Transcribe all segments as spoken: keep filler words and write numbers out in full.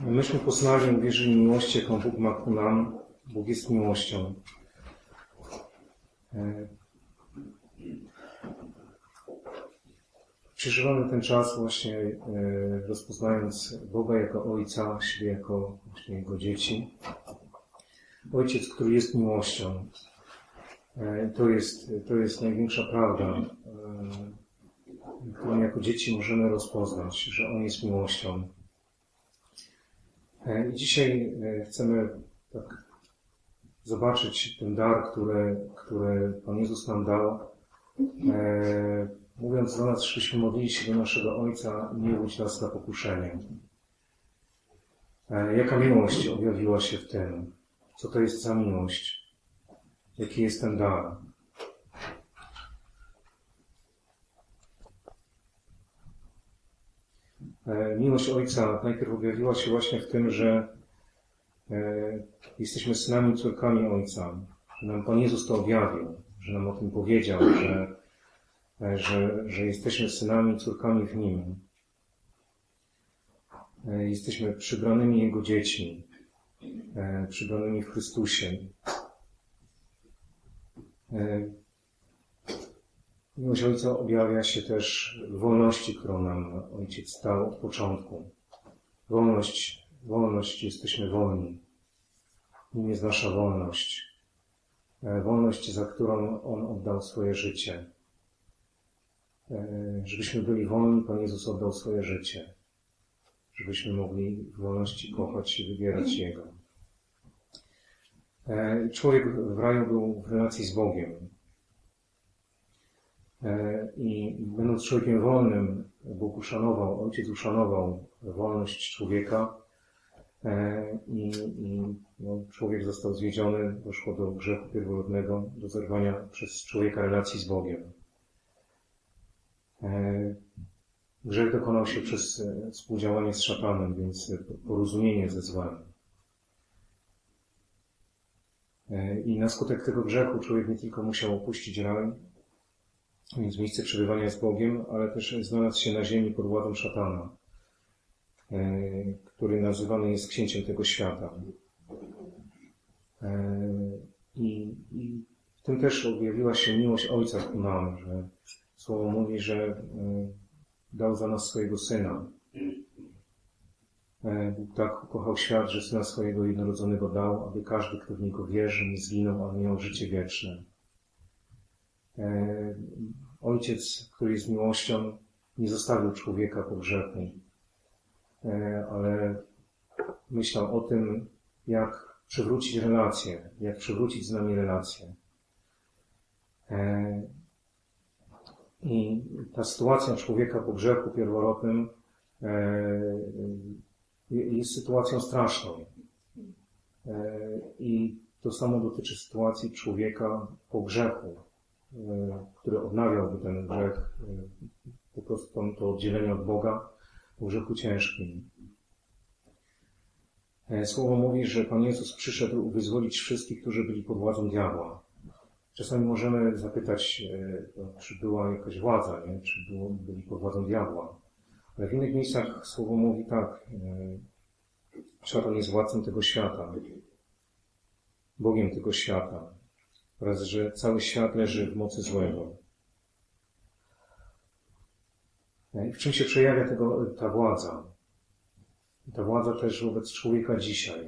Myśmy poznali i uwierzyli miłości, jaką Bóg ma ku nam. Bóg jest miłością. Przeżywamy ten czas właśnie rozpoznając Boga jako Ojca, siebie jako właśnie Jego dzieci. Ojciec, który jest miłością. To jest, to jest największa prawda, którą jako dzieci możemy rozpoznać, że On jest miłością. I dzisiaj chcemy tak zobaczyć ten dar, który, który Pan Jezus nam dał. Mówiąc do nas, żebyśmy modlili się do naszego Ojca, nie budź nas na pokuszenie. Jaka miłość objawiła się w tym? Co to jest za miłość? Jaki jest ten dar? Miłość Ojca najpierw objawiła się właśnie w tym, że jesteśmy synami i córkami Ojca. Że nam Pan Jezus to objawił, że nam o tym powiedział, że, że, że jesteśmy synami i córkami w Nim. Jesteśmy przybranymi Jego dziećmi, przybranymi w Chrystusie. Miłość Ojca objawia się też w wolności, którą nam Ojciec dał od początku. Wolność, wolność, jesteśmy wolni. Nim jest nasza wolność. Wolność, za którą On oddał swoje życie. Żebyśmy byli wolni, Pan Jezus oddał swoje życie. Żebyśmy mogli w wolności kochać i wybierać Jego. Człowiek w raju był w relacji z Bogiem. I będąc człowiekiem wolnym, Bóg uszanował, Ojciec uszanował wolność człowieka i, i no, człowiek został zwiedziony, doszło do grzechu pierworodnego, do zerwania przez człowieka relacji z Bogiem. Grzech dokonał się przez współdziałanie z szatanem, więc porozumienie ze złem. I na skutek tego grzechu człowiek nie tylko musiał opuścić raj, więc miejsce przebywania z Bogiem, ale też znalazł się na ziemi pod władzą szatana, który nazywany jest księciem tego świata. I, i w tym też objawiła się miłość Ojca ku nam, że Słowo mówi, że dał za nas swojego Syna. Bóg tak ukochał świat, że Syna swojego jednorodzonego dał, aby każdy, kto w Niego wierzy, nie zginął, ale miał życie wieczne. Ojciec, który jest miłością, nie zostawił człowieka po grzechu, ale myślał o tym, jak przywrócić relacje, jak przywrócić z nami relacje. I ta sytuacja człowieka po grzechu pierworodnym jest sytuacją straszną. I to samo dotyczy sytuacji człowieka po grzechu, który odnawiałby ten grzech, po prostu to oddzielenie od Boga po grzechu ciężkim. Słowo mówi, że Pan Jezus przyszedł wyzwolić wszystkich, którzy byli pod władzą diabła. Czasami możemy zapytać, czy była jakaś władza, nie? Czy było, byli pod władzą diabła. Ale w innych miejscach Słowo mówi tak, szatan jest władcą tego świata, Bogiem tego świata, oraz że cały świat leży w mocy złego. I w czym się przejawia tego, ta władza? Ta władza też wobec człowieka dzisiaj.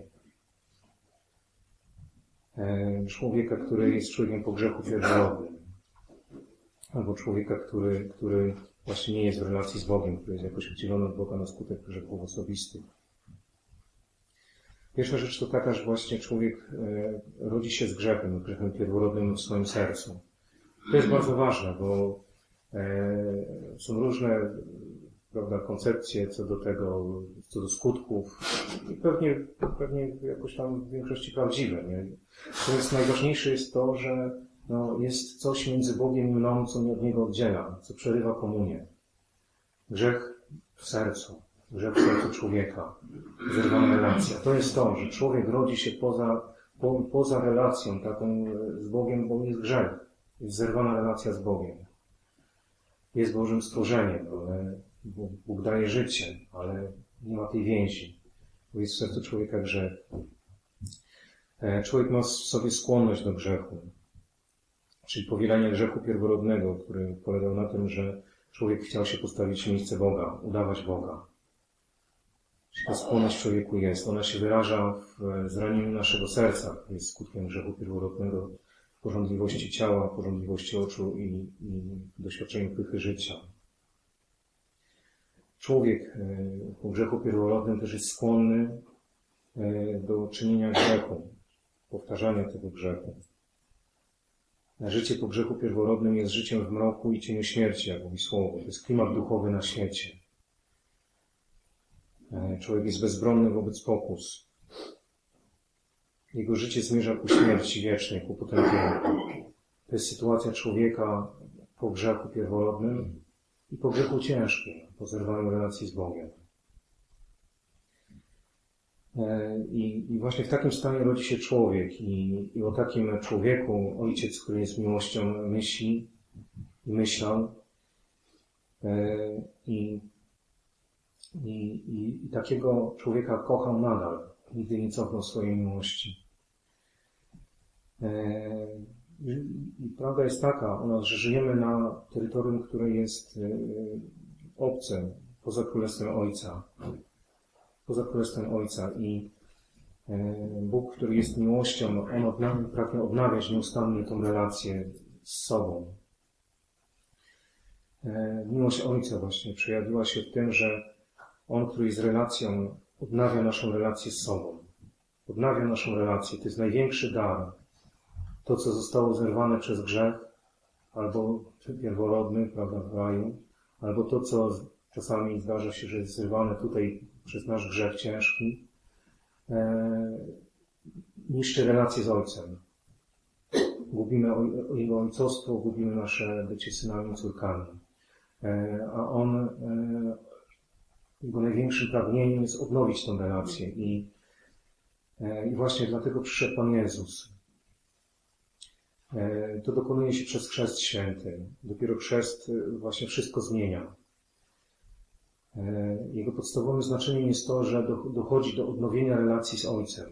Człowieka, który jest człowiekiem po grzechu pierworodnym. Albo człowieka, który, który właśnie nie jest w relacji z Bogiem, który jest jakoś oddzielony od Boga na skutek grzechów osobistych. Pierwsza rzecz to taka, że właśnie człowiek rodzi się z grzechem, grzechem pierworodnym w swoim sercu. To jest bardzo ważne, bo są różne, prawda, koncepcje co do tego, co do skutków i pewnie, pewnie jakoś tam w większości prawdziwe. Nie? To jest najważniejsze jest to, że no, jest coś między Bogiem i mną, co mnie od Niego oddziela, co przerywa komunię. Grzech w sercu. Grzech w sercu człowieka, zerwana relacja. To jest to, że człowiek rodzi się poza, po, poza relacją taką z Bogiem, bo jest grzech. Jest zerwana relacja z Bogiem. Jest Bożym stworzeniem, ale Bóg daje życie, ale nie ma tej więzi. bo jest w sercu człowieka grzech. Człowiek ma w sobie skłonność do grzechu, czyli powielanie grzechu pierworodnego, który polegał na tym, że człowiek chciał się postawić w miejsce Boga, udawać Boga. Czyli ta skłonność w człowieku jest. Ona się wyraża w zranieniu naszego serca, które jest skutkiem grzechu pierworodnego, pożądliwości ciała, pożądliwości oczu i, i doświadczeniu pychy życia. Człowiek po grzechu pierworodnym też jest skłonny do czynienia grzechu, powtarzania tego grzechu. Życie po grzechu pierworodnym jest życiem w mroku i cieniu śmierci, jak mówi Słowo. To jest klimat duchowy na świecie. Człowiek jest bezbronny wobec pokus. Jego życie zmierza ku śmierci wiecznej, ku potępieniu. To jest sytuacja człowieka po grzechu pierworodnym i po grzechu ciężkim, po zerwaniu relacji z Bogiem. I, I właśnie w takim stanie rodzi się człowiek i, i o takim człowieku Ojciec, który jest miłością, myśli i myślał i, i, i, i takiego człowieka kochał nadal, nigdy nie cofnął swojej miłości. I, i prawda jest taka u nas, że żyjemy na terytorium, które jest obce, poza Królestwem Ojca. Poza Królestwem Ojca i Bóg, który jest miłością, On odna- pragnie odnawiać nieustannie tą relację z sobą. Miłość Ojca właśnie przejawiła się w tym, że On, który jest relacją, odnawia naszą relację z sobą. Odnawia naszą relację. To jest największy dar. To, co zostało zerwane przez grzech, albo pierworodny, prawda, w raju, albo to, co czasami zdarza się, że jest zerwane tutaj przez nasz grzech ciężki, e, niszczy relacje z Ojcem. Gubimy o, Jego ojcostwo, gubimy nasze bycie synami i córkami. E, a On, e, Jego największym pragnieniem jest odnowić tę relację i, e, i właśnie dlatego przyszedł Pan Jezus. E, to dokonuje się przez Chrzest Święty. Dopiero chrzest właśnie wszystko zmienia. Jego podstawowym znaczeniem jest to, że dochodzi do odnowienia relacji z Ojcem.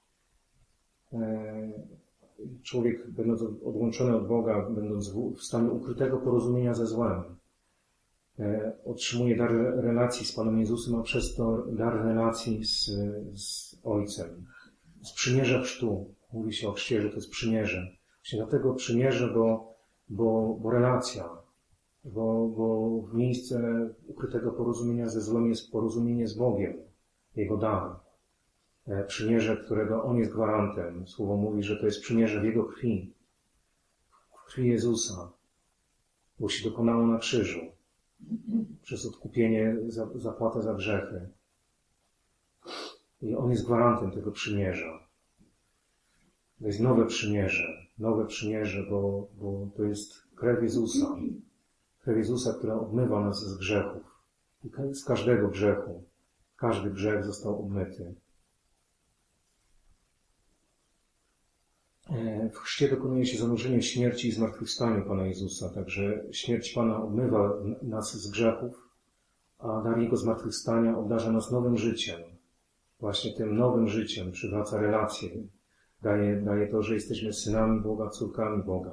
Człowiek, będąc odłączony od Boga, będąc w stanie ukrytego porozumienia ze złem, otrzymuje dar relacji z Panem Jezusem, a przez to dar relacji z, z Ojcem. Z przymierza chrztu. Mówi się o chrzcie, że to jest przymierze. Właśnie dlatego przymierze, bo, bo, bo relacja. Bo, bo w miejsce ukrytego porozumienia ze złem jest porozumienie z Bogiem, Jego dar. Przymierze, którego On jest gwarantem. Słowo mówi, że to jest przymierze w Jego krwi. W krwi Jezusa. Bo się dokonało na krzyżu. Przez odkupienie, za, zapłatę za grzechy. I On jest gwarantem tego przymierza. To jest nowe przymierze. Nowe przymierze, bo, bo to jest krew Jezusa. Krew Jezusa, która obmywa nas z grzechów. I z każdego grzechu. Każdy grzech został obmyty. W chrzcie dokonuje się zanurzenie w śmierci i zmartwychwstaniu Pana Jezusa. Także śmierć Pana obmywa nas z grzechów, a dar Jego zmartwychwstania obdarza nas nowym życiem. Właśnie tym nowym życiem przywraca relacje. Daje, daje to, że jesteśmy synami Boga, córkami Boga.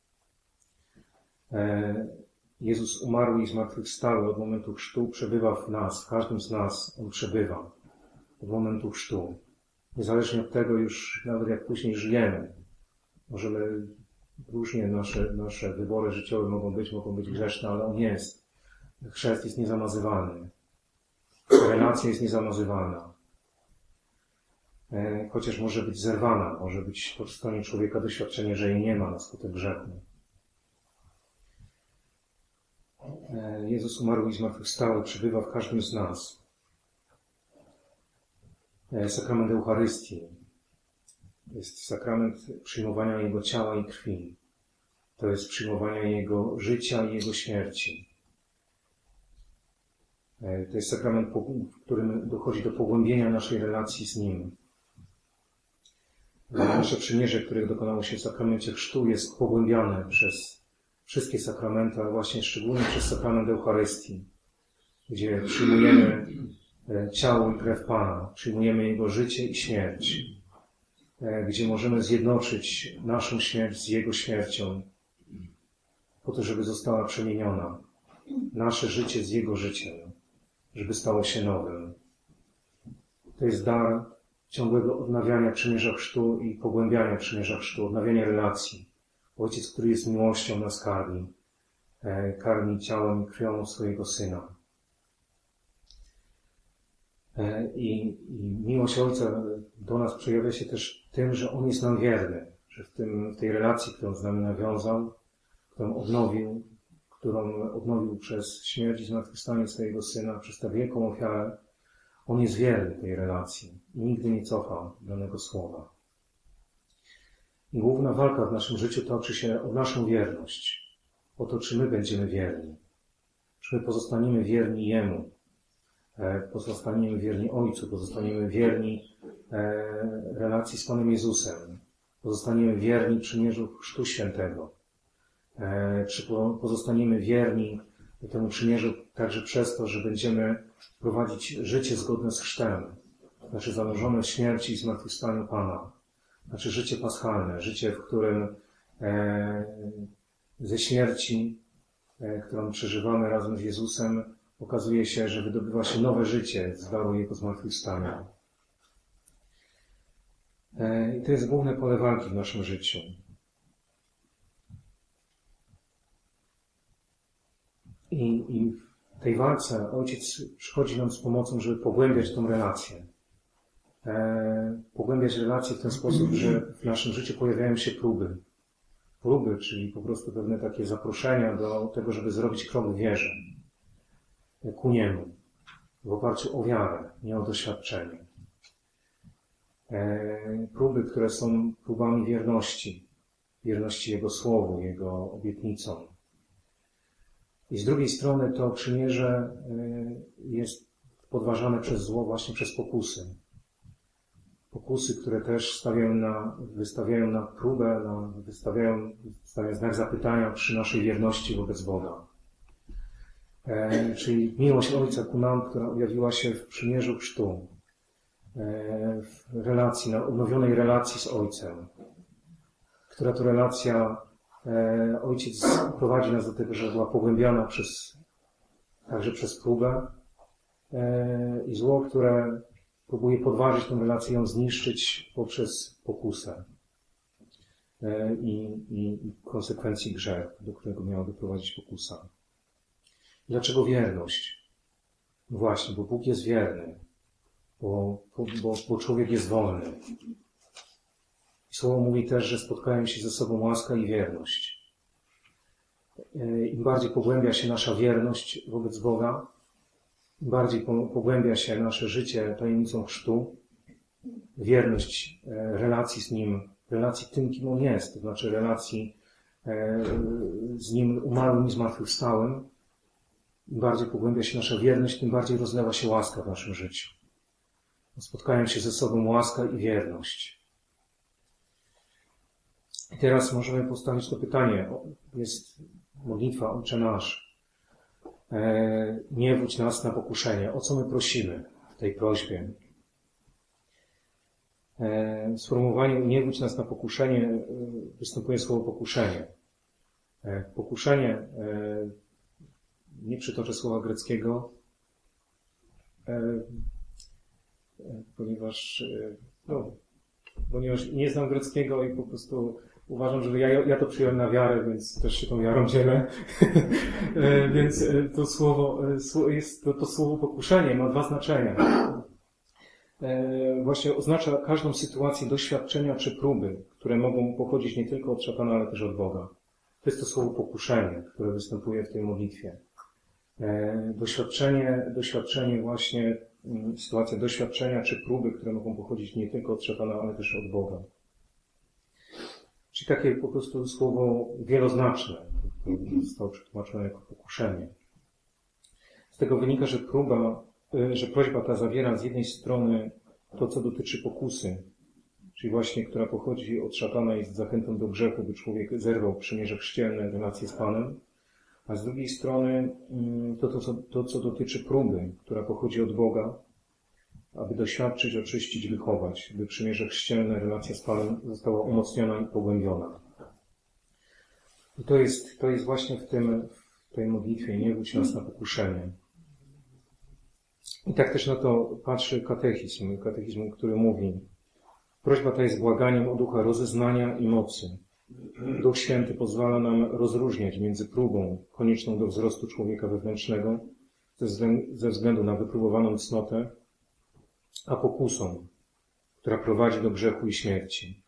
Jezus umarły i zmartwychwstały od momentu chrztu, przebywa w nas, w każdym z nas On przebywa od momentu chrztu. Niezależnie od tego już, nawet jak później żyjemy, możemy różnie, nasze, nasze wybory życiowe mogą być, mogą być grzeszne, ale On jest. Chrzest jest niezamazywalny. Relacja jest niezamazywana. Chociaż może być zerwana, może być po stronie człowieka doświadczenie, że jej nie ma na skutek grzechu. Jezus umarł i zmartwychwstały, przebywa w każdym z nas. Sakrament Eucharystii jest sakrament przyjmowania Jego ciała i krwi. To jest przyjmowania Jego życia i Jego śmierci. To jest sakrament, w którym dochodzi do pogłębienia naszej relacji z Nim. Nasze przymierze, które dokonało się w sakramencie chrztu, jest pogłębiane przez wszystkie sakramenty, a właśnie szczególnie przez sakrament Eucharystii, gdzie przyjmujemy ciało i krew Pana, przyjmujemy Jego życie i śmierć, gdzie możemy zjednoczyć naszą śmierć z Jego śmiercią, po to, żeby została przemieniona, nasze życie z Jego życiem, żeby stało się nowym. To jest dar ciągłego odnawiania przymierza chrztu i pogłębiania przymierza chrztu, odnawiania relacji. Ojciec, który jest miłością, nas karmi, karmi ciałem i krwią swojego Syna. I, I miłość Ojca do nas przejawia się też tym, że On jest nam wierny, że w, tym, w tej relacji, którą z nami nawiązał, którą odnowił, którą odnowił przez śmierć i zmartwychwstanie swojego Syna, przez tę wielką ofiarę, On jest wierny tej relacji i nigdy nie cofa danego słowa. I główna walka w naszym życiu toczy się o naszą wierność, o to, czy my będziemy wierni, czy my pozostaniemy wierni Jemu, pozostaniemy wierni Ojcu, pozostaniemy wierni relacji z Panem Jezusem, pozostaniemy wierni przymierzu Chrztu Świętego, czy pozostaniemy wierni temu przymierzu także przez to, że będziemy prowadzić życie zgodne z chrztem, znaczy zanurzone w śmierci i zmartwychwstaniu Pana, znaczy życie paschalne, życie, w którym ze śmierci, którą przeżywamy razem z Jezusem, okazuje się, że wydobywa się nowe życie z daru Jego zmartwychwstania. I to jest główne pole walki w naszym życiu. I, I w tej walce Ojciec przychodzi nam z pomocą, żeby pogłębiać tą relację. E, pogłębiać relację w ten sposób, że w naszym życiu pojawiają się próby. Próby, czyli po prostu pewne takie zaproszenia do tego, żeby zrobić krok w wierze. Ku Niemu. W oparciu o wiarę, nie o doświadczenie. E, próby, które są próbami wierności. Wierności Jego Słowu, Jego obietnicom. I z drugiej strony to przymierze jest podważane przez zło właśnie przez pokusy. Pokusy, które też stawiają na, wystawiają na próbę, na, wystawiają, stawiają znak zapytania przy naszej wierności wobec Boga. E, czyli miłość Ojca ku nam, która objawiła się w przymierzu chrztu, e, w relacji, na odnowionej relacji z Ojcem, która to relacja Ojciec prowadzi nas do tego, że była pogłębiana przez, także przez próbę i zło, które próbuje podważyć tę relację, ją zniszczyć poprzez pokusę i, i, i konsekwencji grzech, do którego miała doprowadzić pokusa. Dlaczego wierność? Właśnie, bo Bóg jest wierny, bo, bo, bo człowiek jest wolny. Słowo mówi też, że spotkają się ze sobą łaska i wierność. Im bardziej pogłębia się nasza wierność wobec Boga, im bardziej pogłębia się nasze życie tajemnicą chrztu, wierność relacji z Nim, relacji tym, kim On jest, to znaczy relacji z Nim umarłym i zmartwychwstałym, im bardziej pogłębia się nasza wierność, tym bardziej rozlewa się łaska w naszym życiu. Spotkają się ze sobą łaska i wierność. I teraz możemy postawić to pytanie. Jest modlitwa Ojcze Nasz. E, nie wódź nas na pokuszenie. O co my prosimy w tej prośbie? E, w sformułowaniu nie wódź nas na pokuszenie e, występuje słowo pokuszenie. E, pokuszenie, e, nie przytoczę słowa greckiego, e, e, ponieważ e, no, ponieważ nie znam greckiego i po prostu uważam, że ja, ja to przyjąłem na wiarę, więc też się tą wiarą dzielę. Więc to słowo, jest, to, to słowo pokuszenie ma dwa znaczenia. Właśnie oznacza każdą sytuację doświadczenia czy próby, które mogą pochodzić nie tylko od szatana, ale też od Boga. To jest to słowo pokuszenie, które występuje w tej modlitwie. Doświadczenie, doświadczenie właśnie, sytuacja doświadczenia czy próby, które mogą pochodzić nie tylko od szatana, ale też od Boga. Czyli takie po prostu słowo wieloznaczne, które zostało przetłumaczone jako pokuszenie. Z tego wynika, że próba, że prośba ta zawiera z jednej strony to, co dotyczy pokusy, czyli właśnie, która pochodzi od szatana i jest zachętą do grzechu, by człowiek zerwał przymierze chrzcielne, relacje z Panem, a z drugiej strony to, to, co, to, co dotyczy próby, która pochodzi od Boga, aby doświadczyć, oczyścić, wychować, by przymierze chrzcielne, relacja z Panem została umocniona i pogłębiona. I to jest, to jest właśnie w tym, w tej modlitwie, nie wódź nas na pokuszenie. I tak też na to patrzy katechizm, katechizm, który mówi: prośba ta jest błaganiem o ducha rozeznania i mocy. Duch Święty pozwala nam rozróżniać między próbą konieczną do wzrostu człowieka wewnętrznego ze względu na wypróbowaną cnotę, a pokusą, która prowadzi do grzechu i śmierci.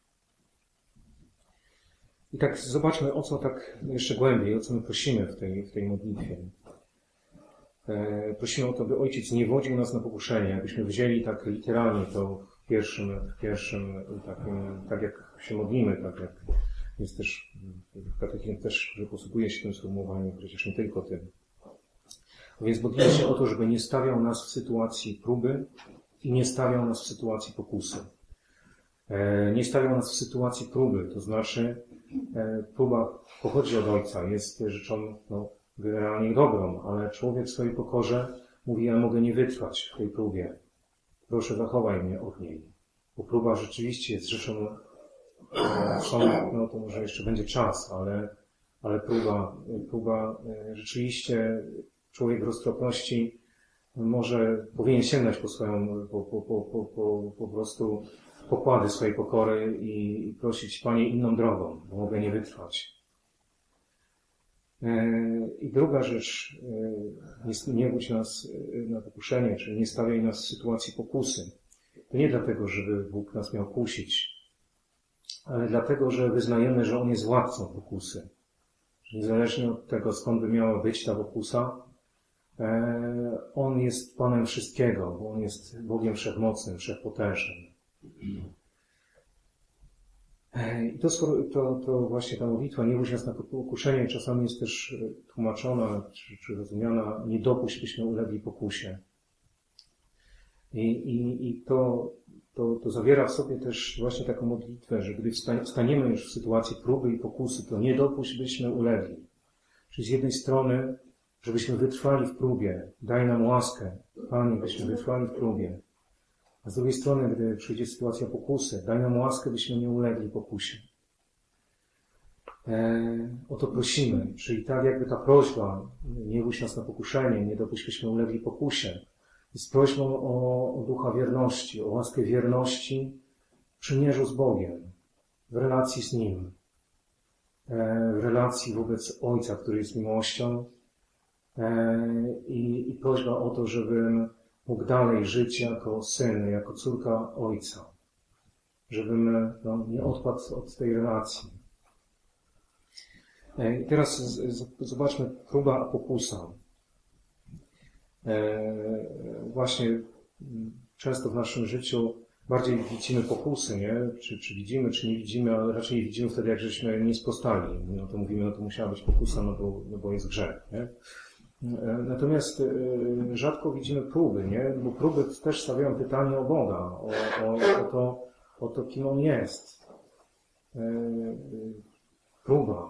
I tak zobaczmy, o co tak jeszcze głębiej, o co my prosimy w tej, w tej modlitwie. E, prosimy o to, by Ojciec nie wodził nas na pokuszenie, abyśmy wzięli tak literalnie to w pierwszym, w pierwszym takim, tak jak się modlimy, tak jak jest też, w katechizmie też, że posługuje się tym sformułowaniem, przecież nie tylko tym. A więc modlimy się o to, żeby nie stawiał nas w sytuacji próby i nie stawiał nas w sytuacji pokusy. E, nie stawiał nas w sytuacji próby, to znaczy e, próba pochodzi od Ojca, jest rzeczą no, generalnie dobrą, ale człowiek w swojej pokorze mówi: ja mogę nie wytrwać w tej próbie. Proszę, zachowaj mnie od niej. Bo próba rzeczywiście jest rzeczą, e, no to może jeszcze będzie czas, ale, ale próba, próba e, rzeczywiście człowiek w roztropności może, powinien sięgnąć po swoją, po, po, po, po, po, po prostu pokłady swojej pokory i, i prosić: Panie, inną drogą, bo mogę nie wytrwać. I druga rzecz, nie, nie wódź nas na pokuszenie, czyli nie stawiaj nas w sytuacji pokusy. To nie dlatego, żeby Bóg nas miał kusić, ale dlatego, że wyznajemy, że On jest władcą pokusy. Że niezależnie od tego, skąd by miała być ta pokusa, On jest Panem wszystkiego, bo On jest Bogiem wszechmocnym, wszechpotężnym. I to, to, to właśnie ta modlitwa, nie wódź nas na pokuszenie, czasami jest też tłumaczona, czy, czy rozumiana: nie dopuść, byśmy ulegli pokusie. I, i, i to, to, to zawiera w sobie też właśnie taką modlitwę, że gdy staniemy już w sytuacji próby i pokusy, to nie dopuść, byśmy ulegli. Czyli z jednej strony, żebyśmy wytrwali w próbie, daj nam łaskę, Panie, byśmy wytrwali w próbie. A z drugiej strony, gdy przyjdzie sytuacja pokusy, daj nam łaskę, byśmy nie ulegli pokusie. E, o to prosimy. Czyli tak jakby ta prośba, nie wódź nas na pokuszenie, nie dopuść, byśmy ulegli pokusie, jest prośbą o, o ducha wierności, o łaskę wierności w przymierzu z Bogiem, w relacji z Nim, e, w relacji wobec Ojca, który jest miłością, e, i, i prośba o to, żebym mógł dalej żyć jako syn, jako córka Ojca. Żebym no, nie odpadł od tej relacji. I teraz z, z, zobaczmy próba a pokusa. E, właśnie często w naszym życiu bardziej widzimy pokusy, nie? Czy, czy widzimy, czy nie widzimy, ale raczej nie widzimy wtedy, jak żeśmy nie sprostali. No to mówimy, no to musiała być pokusa, no bo, no bo jest grzech, nie? Natomiast rzadko widzimy próby, nie? Bo próby też stawiają pytanie o Boga, o, o, o, to, o to, kim On jest. Próba.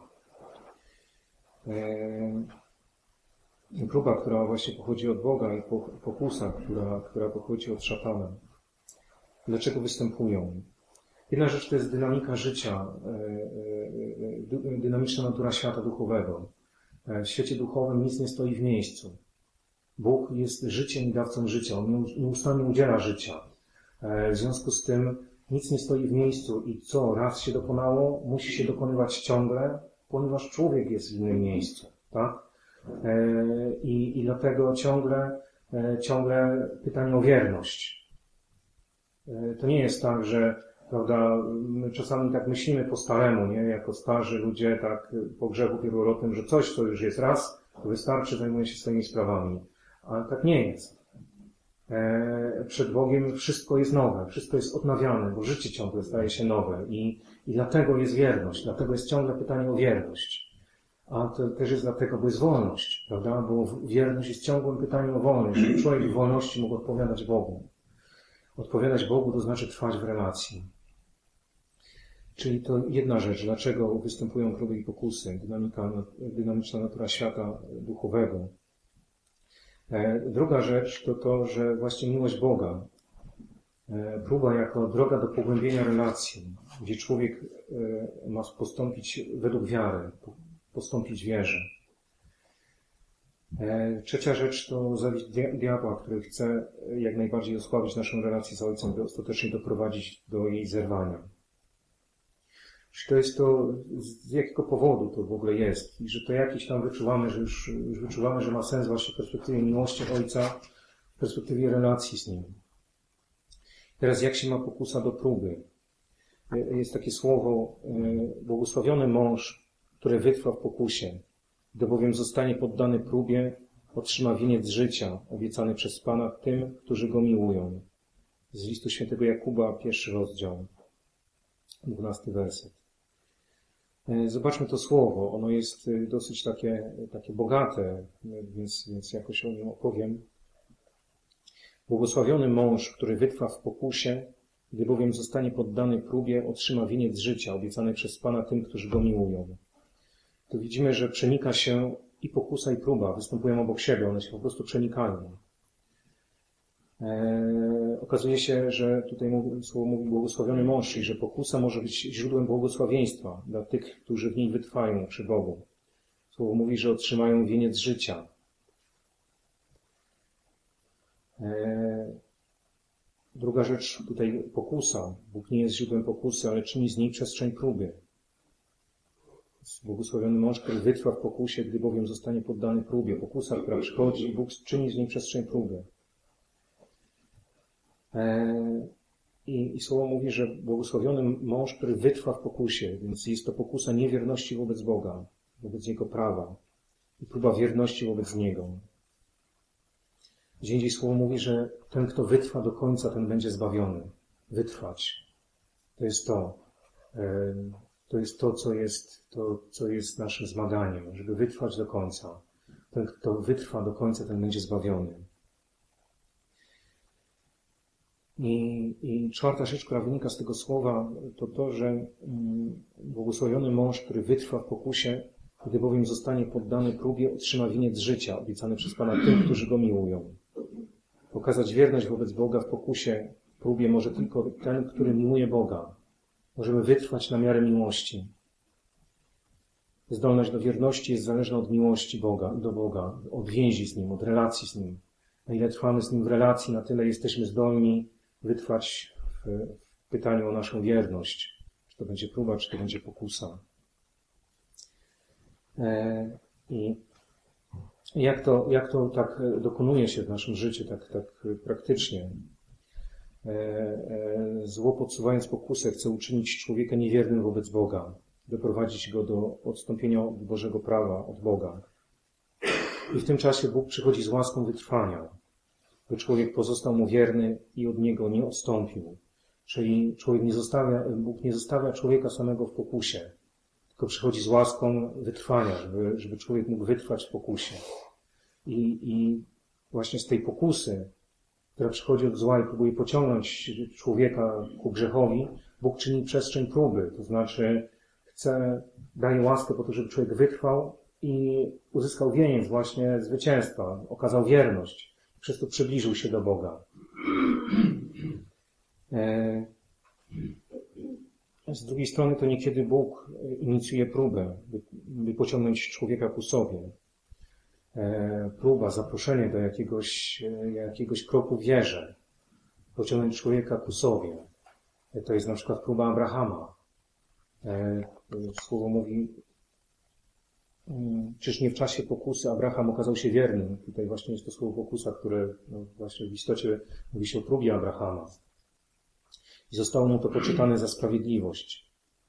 Próba, która właśnie pochodzi od Boga, i pokusa, która, która pochodzi od szatana. Dlaczego występują? Jedna rzecz to jest dynamika życia, dynamiczna natura świata duchowego. W świecie duchowym nic nie stoi w miejscu. Bóg jest życiem i dawcą życia. On nieustannie udziela życia. W związku z tym nic nie stoi w miejscu i co raz się dokonało, musi się dokonywać ciągle, ponieważ człowiek jest w innym miejscu. Tak? I, i dlatego ciągle, ciągle pytanie o wierność. To nie jest tak, że prawda, my czasami tak myślimy po staremu, nie? Jako starzy ludzie, tak po grzechu pierworodnym, że coś, co już jest raz, to wystarczy, zajmuje się swoimi sprawami. Ale tak nie jest. E, przed Bogiem wszystko jest nowe, wszystko jest odnawiane, bo życie ciągle staje się nowe i, i dlatego jest wierność, dlatego jest ciągle pytanie o wierność. A to też jest dlatego, bo jest wolność, prawda? Bo wierność jest ciągłym pytaniem o wolność, żeby człowiek w wolności mógł odpowiadać Bogu. Odpowiadać Bogu to znaczy trwać w relacji. Czyli to jedna rzecz, dlaczego występują próby i pokusy, dynamika, dynamiczna natura świata duchowego. Druga rzecz to to, że właśnie miłość Boga Próba jako droga do pogłębienia relacji, gdzie człowiek ma postąpić według wiary, postąpić w wierze. Trzecia rzecz to zawiść diabła, który chce jak najbardziej osłabić naszą relację z Ojcem, by ostatecznie doprowadzić do jej zerwania. Czy to jest to, z jakiego powodu to w ogóle jest i że to jakieś tam wyczuwamy, że już, już wyczuwamy, że ma sens właśnie w perspektywie miłości Ojca, w perspektywie relacji z Nim. Teraz jak się ma pokusa do próby? Jest takie słowo, błogosławiony mąż, który wytrwa w pokusie, gdy bowiem zostanie poddany próbie, otrzyma wieniec życia, obiecany przez Pana tym, którzy Go miłują. Z listu świętego Jakuba, pierwszy rozdział, dwunasty werset. Zobaczmy to słowo, ono jest dosyć takie, takie bogate, więc, więc jakoś o nim opowiem. Błogosławiony mąż, który wytrwa w pokusie, gdy bowiem zostanie poddany próbie, otrzyma wieniec życia, obiecany przez Pana tym, którzy Go miłują. Tu widzimy, że przenika się i pokusa, i próba, występują obok siebie, one się po prostu przenikają. Eee, okazuje się, że tutaj mówi, słowo mówi błogosławiony mąż, czyli że pokusa może być źródłem błogosławieństwa dla tych, którzy w niej wytrwają przy Bogu. Słowo mówi, że otrzymają wieniec życia. Eee, druga rzecz, tutaj pokusa. Bóg nie jest źródłem pokusy, ale czyni z niej przestrzeń próby. Błogosławiony mąż, który wytrwa w pokusie, gdy bowiem zostanie poddany próbie. Pokusa, która przychodzi, Bóg czyni z niej przestrzeń próby. I, I słowo mówi, że błogosławiony mąż, który wytrwa w pokusie, więc jest to pokusa niewierności wobec Boga, wobec Jego prawa i próba wierności wobec Niego. Gdzie indziej słowo mówi, że ten, kto wytrwa do końca, ten będzie zbawiony. Wytrwać. To jest to. To jest to, co jest, to, co jest naszym zmaganiem, żeby wytrwać do końca. Ten, kto wytrwa do końca, ten będzie zbawiony. I, I czwarta rzecz, która wynika z tego słowa, to to, że mm, błogosławiony mąż, który wytrwa w pokusie, gdy bowiem zostanie poddany próbie, otrzyma wieniec życia, obiecany przez Pana tym, którzy Go miłują. Okazać wierność wobec Boga w pokusie, próbie może tylko ten, który miłuje Boga. Możemy wytrwać na miarę miłości. Zdolność do wierności jest zależna od miłości Boga, do Boga, od więzi z Nim, od relacji z Nim. Na ile trwamy z Nim w relacji, na tyle jesteśmy zdolni wytrwać w, w pytaniu o naszą wierność. Czy to będzie próba, czy to będzie pokusa. E, I jak to, jak to tak dokonuje się w naszym życiu, tak, tak praktycznie? Zło, podsuwając pokusę, chce uczynić człowieka niewiernym wobec Boga, doprowadzić go do odstąpienia od Bożego prawa, od Boga. I w tym czasie Bóg przychodzi z łaską wytrwania, by człowiek pozostał mu wierny i od Niego nie odstąpił. Czyli człowiek nie zostawia, Bóg nie zostawia człowieka samego w pokusie, tylko przychodzi z łaską wytrwania, żeby, żeby człowiek mógł wytrwać w pokusie. I, i właśnie z tej pokusy, która przychodzi od zła i próbuje pociągnąć człowieka ku grzechowi, Bóg czyni przestrzeń próby, to znaczy chce, daje łaskę po to, żeby człowiek wytrwał i uzyskał wieniec właśnie zwycięstwa, okazał wierność, przez to przybliżył się do Boga. Z drugiej strony to niekiedy Bóg inicjuje próbę, by, by pociągnąć człowieka ku sobie. Próba, zaproszenie do jakiegoś, jakiegoś kroku w wierze, pociągnąć człowieka ku sobie. To jest na przykład próba Abrahama. Słowo mówi, czyż nie w czasie pokusy Abraham okazał się wiernym. Tutaj właśnie jest to słowo pokusa, które no właśnie w istocie mówi się o próbie Abrahama. I zostało mu to poczytane za sprawiedliwość.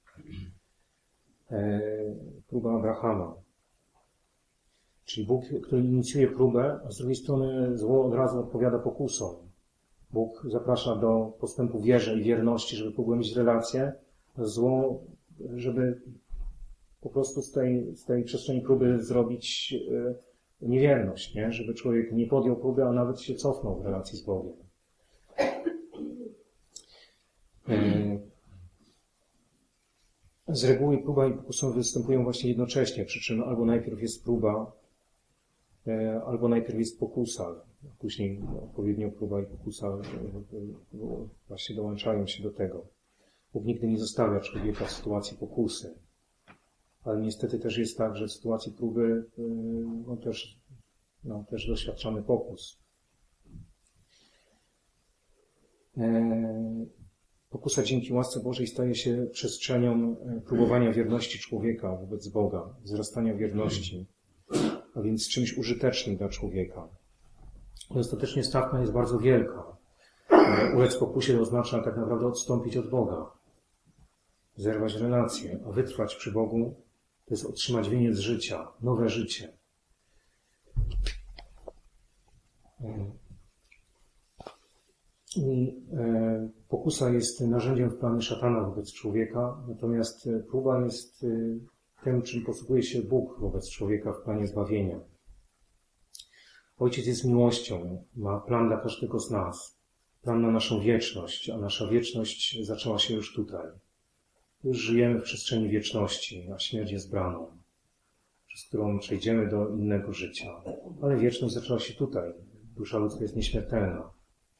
Próba Abrahama. Czyli Bóg, który inicjuje próbę, a z drugiej strony zło od razu odpowiada pokusą. Bóg zaprasza do postępu wierze i wierności, żeby pogłębić relacje, a zło, żeby po prostu z tej, z tej przestrzeni próby zrobić e, niewierność, nie? Żeby człowiek nie podjął próby, a nawet się cofnął w relacji z Bogiem. E, z reguły próba i pokusa występują właśnie jednocześnie, przy czym albo najpierw jest próba, albo najpierw jest pokusa, a później odpowiednio próba i pokusa właśnie dołączają się do tego. Bóg nigdy nie zostawia człowieka w sytuacji pokusy. Ale niestety też jest tak, że w sytuacji próby no też, no, też doświadczamy pokus. Pokusa dzięki łasce Bożej staje się przestrzenią próbowania wierności człowieka wobec Boga, wzrastania wierności, a więc czymś użytecznym dla człowieka. I ostatecznie stawka jest bardzo wielka. Ulec pokusie oznacza tak naprawdę odstąpić od Boga, zerwać relacje, a wytrwać przy Bogu to jest otrzymać wieniec życia, nowe życie. I e, pokusa jest narzędziem w planie szatana wobec człowieka, natomiast próba jest e, tym, czym posługuje się Bóg wobec człowieka w planie zbawienia. Ojciec jest miłością, ma plan dla każdego z nas, plan na naszą wieczność, a nasza wieczność zaczęła się już tutaj. Już żyjemy w przestrzeni wieczności, a śmierć jest bramą, przez którą przejdziemy do innego życia. Ale wieczność zaczęła się tutaj. Dusza ludzka jest nieśmiertelna.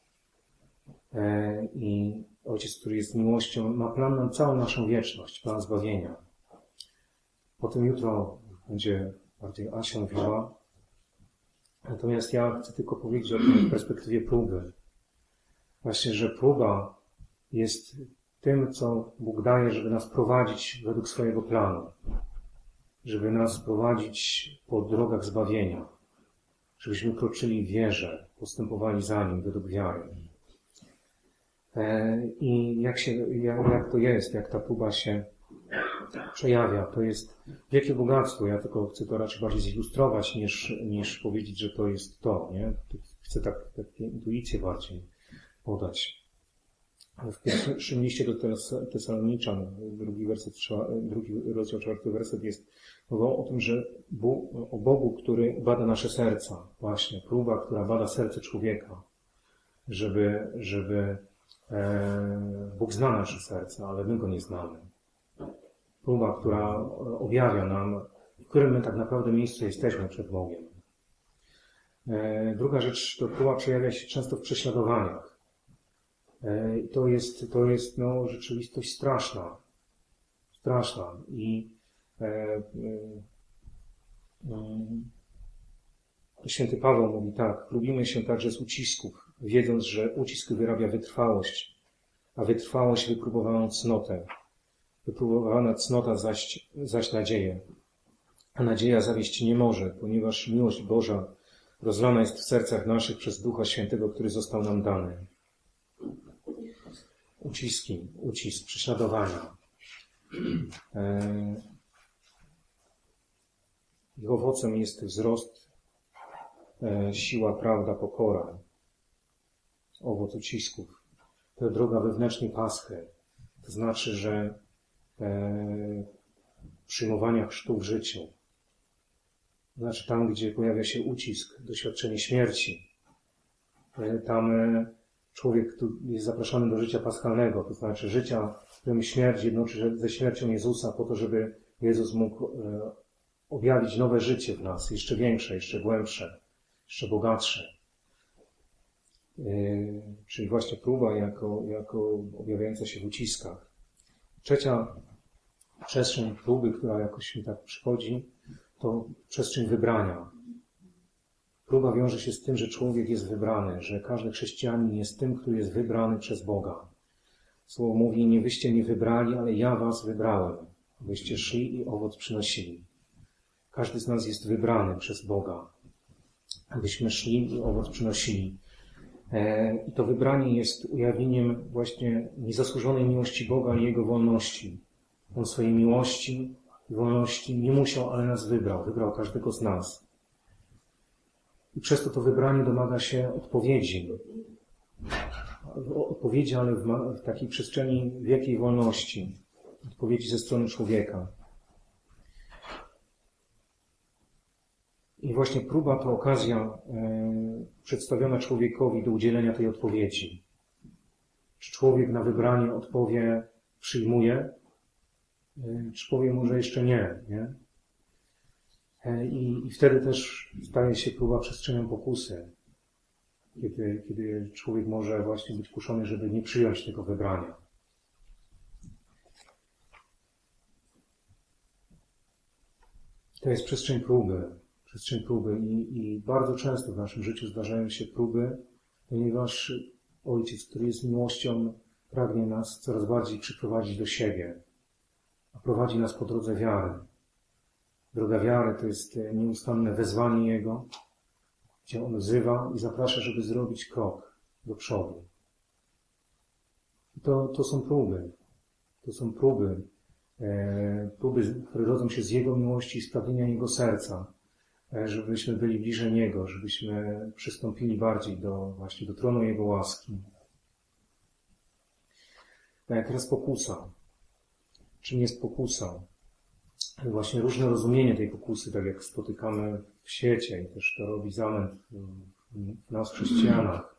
I Ojciec, który jest miłością, ma plan na całą naszą wieczność, plan zbawienia. Potem jutro będzie bardziej Asia mówiła. Natomiast ja chcę tylko powiedzieć o tym w perspektywie próby. Właśnie, że próba jest tym, co Bóg daje, żeby nas prowadzić według swojego planu. Żeby nas prowadzić po drogach zbawienia. Żebyśmy kroczyli w wierze, postępowali za Nim według wiary. I jak, się, jak, jak to jest, jak ta próba się przejawia, to jest wielkie bogactwo. Ja tylko chcę to raczej bardziej zilustrować, niż, niż powiedzieć, że to jest to, nie? Chcę tak, takie intuicje bardziej podać. W pierwszym liście do Tesaloniczan, drugi werset, drugi rozdział, czwarty werset jest mowa o tym, że Bóg, o Bogu, który bada nasze serca. Właśnie, próba, która bada serce człowieka. Żeby, żeby e, Bóg zna nasze serca, ale my Go nie znamy. Próba, która objawia nam, w którym my tak naprawdę miejscu jesteśmy przed Bogiem. E, druga rzecz, to próba przejawia się często w prześladowaniach. E, to jest, to jest no, rzeczywistość straszna. Straszna. I e, e, e, Święty Paweł mówi tak, lubimy się także z ucisków, wiedząc, że ucisk wyrabia wytrwałość, a wytrwałość wypróbowaną cnotę. Wypróbowana cnota zaś, zaś nadzieję. A nadzieja zawieść nie może, ponieważ miłość Boża rozlana jest w sercach naszych przez Ducha Świętego, który został nam dany. Uciski, ucisk, prześladowania. Ich owocem jest wzrost, siła, prawda, pokora. Owoc ucisków. To droga wewnętrznej paschy. To znaczy, że e, przyjmowania chrztu w życiu. To znaczy tam, gdzie pojawia się ucisk, doświadczenie śmierci. E, tam e, człowiek tu jest zapraszany do życia paschalnego. To znaczy życia, w którym śmierć jednoczy się ze śmiercią Jezusa po to, żeby Jezus mógł e, objawić nowe życie w nas. Jeszcze większe, jeszcze głębsze, jeszcze bogatsze. Yy, czyli właśnie próba jako, jako objawiająca się w uciskach. Trzecia przestrzeń próby, która jakoś mi tak przychodzi, to przestrzeń wybrania. Próba wiąże się z tym, że człowiek jest wybrany, że każdy chrześcijanin jest tym, który jest wybrany przez Boga. Słowo mówi, nie wyście mnie wybrali, ale ja was wybrałem, byście szli i owoc przynosili. Każdy z nas jest wybrany przez Boga, abyśmy szli i owoc przynosili. I to wybranie jest ujawnieniem właśnie niezasłużonej miłości Boga i Jego wolności. On swojej miłości i wolności nie musiał, ale nas wybrał. Wybrał każdego z nas. I przez to to wybranie domaga się odpowiedzi. Odpowiedzi, ale w, w takiej przestrzeni wielkiej wolności. Odpowiedzi ze strony człowieka. I właśnie próba to okazja e, przedstawiona człowiekowi do udzielenia tej odpowiedzi. Czy człowiek na wybranie odpowie, przyjmuje, e, czy powie może jeszcze nie, nie? I, i wtedy też staje się próba przestrzenią pokusy, kiedy, kiedy człowiek może właśnie być kuszony, żeby nie przyjąć tego wybrania. To jest przestrzeń próby, przestrzeń próby i, i bardzo często w naszym życiu zdarzają się próby, ponieważ Ojciec, który jest miłością, pragnie nas coraz bardziej przyprowadzić do siebie, a prowadzi nas po drodze wiary. Droga wiary to jest nieustanne wezwanie Jego, gdzie On wzywa i zaprasza, żeby zrobić krok do przodu. I to, to są próby. To są próby, e, próby, które rodzą się z Jego miłości i spragnienia Jego serca, e, żebyśmy byli bliżej Niego, żebyśmy przystąpili bardziej do, właśnie do tronu Jego łaski. E, teraz pokusa. Czym jest pokusa? Właśnie różne rozumienie tej pokusy, tak jak spotykamy w świecie i też to robi zamęt w nas, chrześcijanach.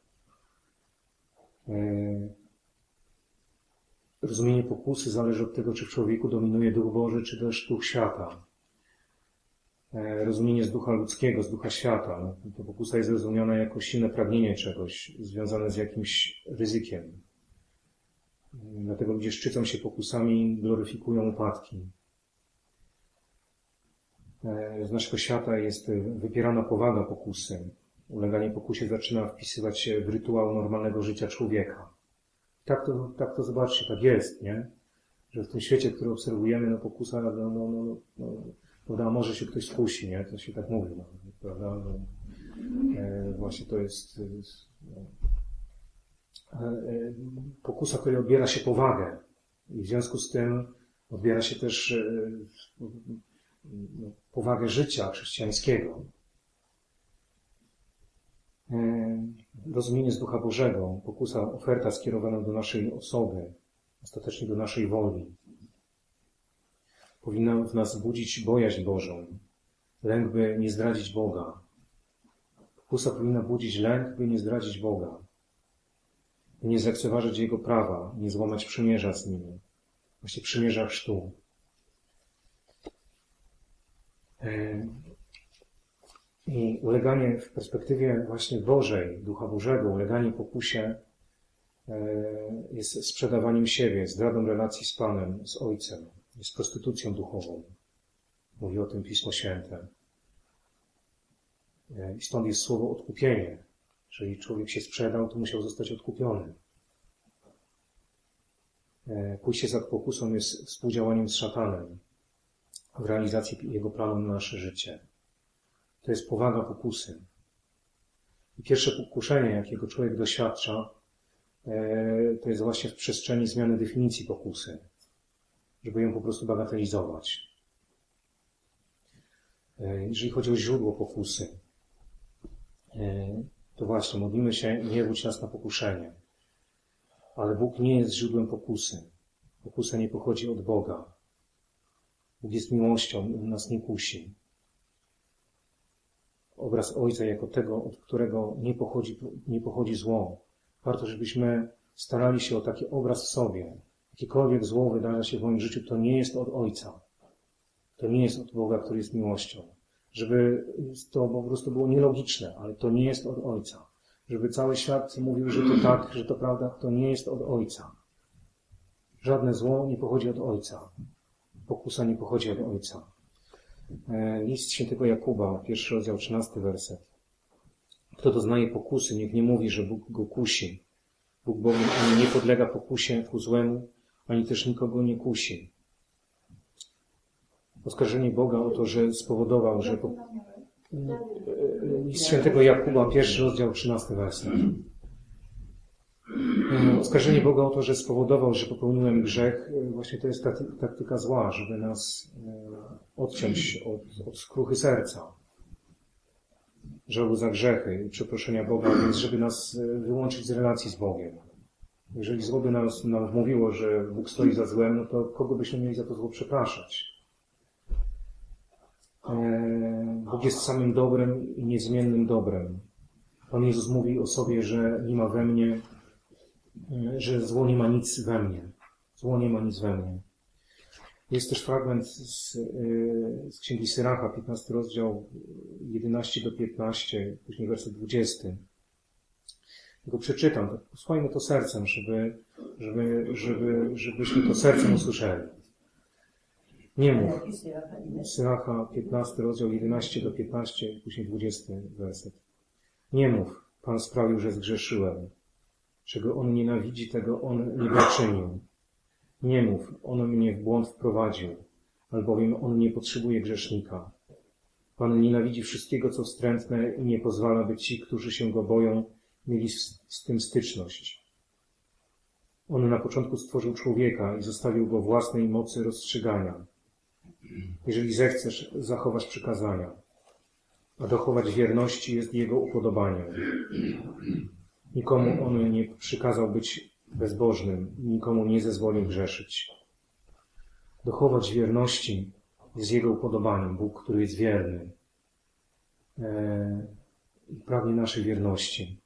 Rozumienie pokusy zależy od tego, czy w człowieku dominuje Duch Boży, czy też Duch świata. Rozumienie z ducha ludzkiego, z ducha świata. To pokusa jest rozumiana jako silne pragnienie czegoś, związane z jakimś ryzykiem. Dlatego ludzie szczycą się pokusami, gloryfikują upadki. Z naszego świata jest wypierana powaga pokusy. Uleganie pokusie zaczyna wpisywać się w rytuał normalnego życia człowieka. Tak to, tak to zobaczcie, tak jest, nie? Że w tym świecie, który obserwujemy, no pokusa, no, no, no, no, prawda, może się ktoś skusi, nie? To się tak mówi, no, prawda? No, e, właśnie to jest no, e, pokusa, której odbiera się powagę. I w związku z tym odbiera się też e, no, powagę życia chrześcijańskiego. Rozumienie z Ducha Bożego, pokusa, oferta skierowana do naszej osoby, ostatecznie do naszej woli. Powinna w nas budzić bojaźń Bożą, lęk, by nie zdradzić Boga. Pokusa powinna budzić lęk, by nie zdradzić Boga, by nie zlekceważyć Jego prawa, nie złamać przymierza z Nim, właśnie przymierza chrztu. I uleganie w perspektywie właśnie Bożej, Ducha Bożego, uleganie pokusie jest sprzedawaniem siebie, zdradą relacji z Panem, z Ojcem, jest prostytucją duchową. Mówi o tym Pismo Święte. I stąd jest słowo odkupienie. Jeżeli człowiek się sprzedał, to musiał zostać odkupiony. Pójście za pokusą jest współdziałaniem z szatanem w realizacji jego planu na nasze życie. To jest powaga pokusy. I pierwsze pokuszenie, jakiego człowiek doświadcza, to jest właśnie w przestrzeni zmiany definicji pokusy, żeby ją po prostu bagatelizować. Jeżeli chodzi o źródło pokusy, to właśnie modlimy się, nie wódź nas na pokuszenie. Ale Bóg nie jest źródłem pokusy. Pokusa nie pochodzi od Boga. Bóg jest miłością i On nas nie kusi. Obraz Ojca jako tego, od którego nie pochodzi, nie pochodzi zło. Warto, żebyśmy starali się o taki obraz w sobie. Jakiekolwiek zło wydarza się w moim życiu, to nie jest od Ojca. To nie jest od Boga, który jest miłością. Żeby to po prostu było nielogiczne, ale to nie jest od Ojca. Żeby cały świat mówił, że to tak, że to prawda, to nie jest od Ojca. Żadne zło nie pochodzi od Ojca. Pokusa nie pochodzi od Ojca. List świętego Jakuba, pierwszy rozdział, trzynasty werset. Kto doznaje pokusy, niech nie mówi, że Bóg go kusi. Bóg bowiem ani nie podlega pokusie ku złemu, ani też nikogo nie kusi. Oskarżenie Boga o to, że spowodował, że... Po... List świętego Jakuba, pierwszy rozdział, trzynasty werset. Oskarżenie Boga o to, że spowodował, że popełniłem grzech, właśnie to jest taktyka zła, żeby nas odciąć od, od skruchy serca, żalu za grzechy i przeproszenia Boga, więc żeby nas wyłączyć z relacji z Bogiem. Jeżeli zło by nas, nam mówiło, że Bóg stoi za złem, no to kogo byśmy mieli za to zło przepraszać? Bóg jest samym dobrem i niezmiennym dobrem. Pan Jezus mówi o sobie, że nie ma we mnie, że zło nie ma nic we mnie. Zło nie ma nic we mnie. Jest też fragment z, z Księgi Syracha, piętnasty rozdział, jedenaście do piętnastu, później werset dwudziesty. Go przeczytam, tak posłuchajmy to sercem, żeby, żeby, żeby, żebyśmy to sercem usłyszeli. Nie mów. Syracha, piętnasty rozdział, jedenaście do piętnastu, później dwudziesty werset. Nie mów, Pan sprawił, że zgrzeszyłem. Czego On nienawidzi, tego On nie wyczynił. Nie mów, On mnie w błąd wprowadził, albowiem On nie potrzebuje grzesznika. Pan nienawidzi wszystkiego, co wstrętne i nie pozwala, by ci, którzy się Go boją, mieli z, z tym styczność. On na początku stworzył człowieka i zostawił go własnej mocy rozstrzygania. Jeżeli zechcesz, zachowasz przykazania, a dochować wierności jest Jego upodobaniem. Nikomu On nie przykazał być bezbożnym, nikomu nie zezwolił grzeszyć. Dochować wierności jest Jego upodobaniem, Bóg, który jest wierny e, i pragnie naszej wierności.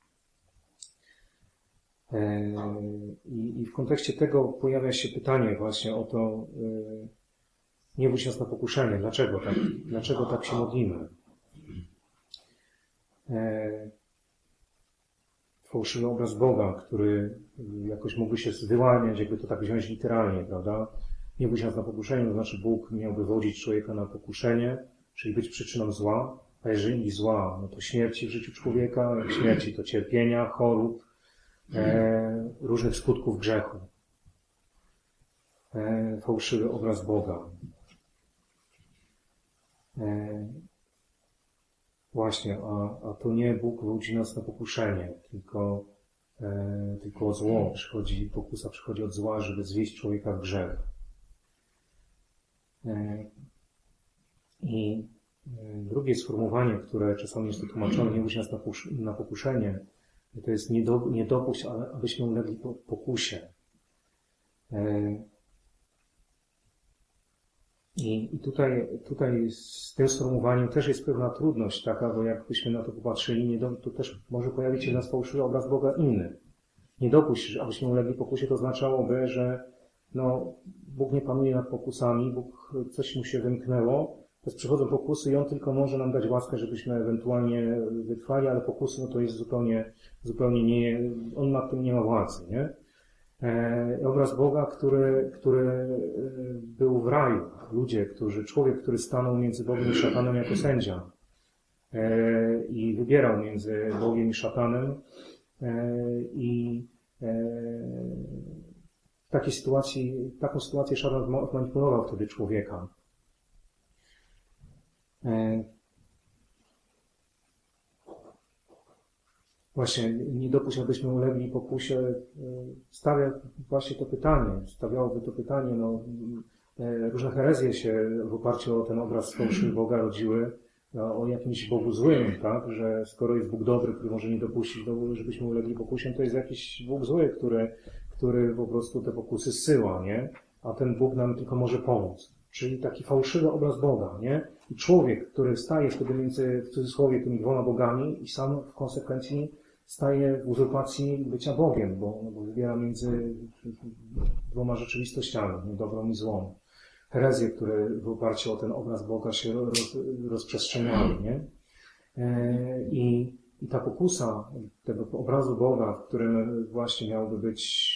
E, i, I w kontekście tego pojawia się pytanie właśnie o to, e, nie bój nas na pokuszenie. Dlaczego tak, dlaczego tak się modlimy? E, Fałszywy obraz Boga, który jakoś mógłby się wyłaniać, jakby to tak wziąć literalnie, prawda? Nie bój się nas na pokuszenie, to znaczy Bóg miałby wodzić człowieka na pokuszenie, czyli być przyczyną zła, a jeżeli zła, no to śmierci w życiu człowieka, jak śmierci to cierpienia, chorób, e, różnych skutków grzechu. E, fałszywy obraz Boga. E, Właśnie, a, a to nie Bóg wodzi nas na pokuszenie, tylko, e, tylko zło przychodzi, pokusa przychodzi od zła, żeby zwieść człowieka w grzech. E, I e, drugie sformułowanie, które czasami jest to tłumaczone, nie wodzi nas na, na pokuszenie, to jest nie, do, nie dopuść, ale abyśmy ulegli po, pokusie. E, I, I tutaj, tutaj z tym sformułowaniem też jest pewna trudność taka, bo jakbyśmy na to popatrzyli, nie do, to też może pojawić się w nas fałszywy obraz Boga inny. Nie dopuść, abyśmy ulegli pokusie, to oznaczałoby, że no, Bóg nie panuje nad pokusami, Bóg coś mu się wymknęło, teraz przychodzą pokusy i On tylko może nam dać łaskę, żebyśmy ewentualnie wytrwali, ale pokusy no to jest zupełnie, zupełnie nie, On nad tym nie ma władzy, nie? E, obraz Boga, który, który był w raju. Ludzie, którzy, człowiek, który stanął między Bogiem i szatanem jako sędzia e, i wybierał między Bogiem i szatanem e, i e, w takiej sytuacji, taką sytuację szatan manipulował wtedy człowieka. E, Właśnie, nie dopuść, abyśmy ulegli pokusie, stawia właśnie to pytanie, stawiałoby to pytanie, no, różne herezje się w oparciu o ten obraz fałszywy Boga rodziły, no, o jakimś Bogu złym, tak, że skoro jest Bóg dobry, który może nie dopuścić, żebyśmy ulegli pokusie, to jest jakiś Bóg zły, który, który po prostu te pokusy zsyła, nie? A ten Bóg nam tylko może pomóc. Czyli taki fałszywy obraz Boga, nie? I człowiek, który staje wtedy między, w cudzysłowie, tymi dwoma bogami i sam w konsekwencji staje w uzurpacji bycia Bogiem, bo, bo wybiera między dwoma rzeczywistościami, dobrą i złą. Herezje, które w oparciu o ten obraz Boga się roz, rozprzestrzeniały, nie? I, I ta pokusa tego obrazu Boga, w którym właśnie miałby być,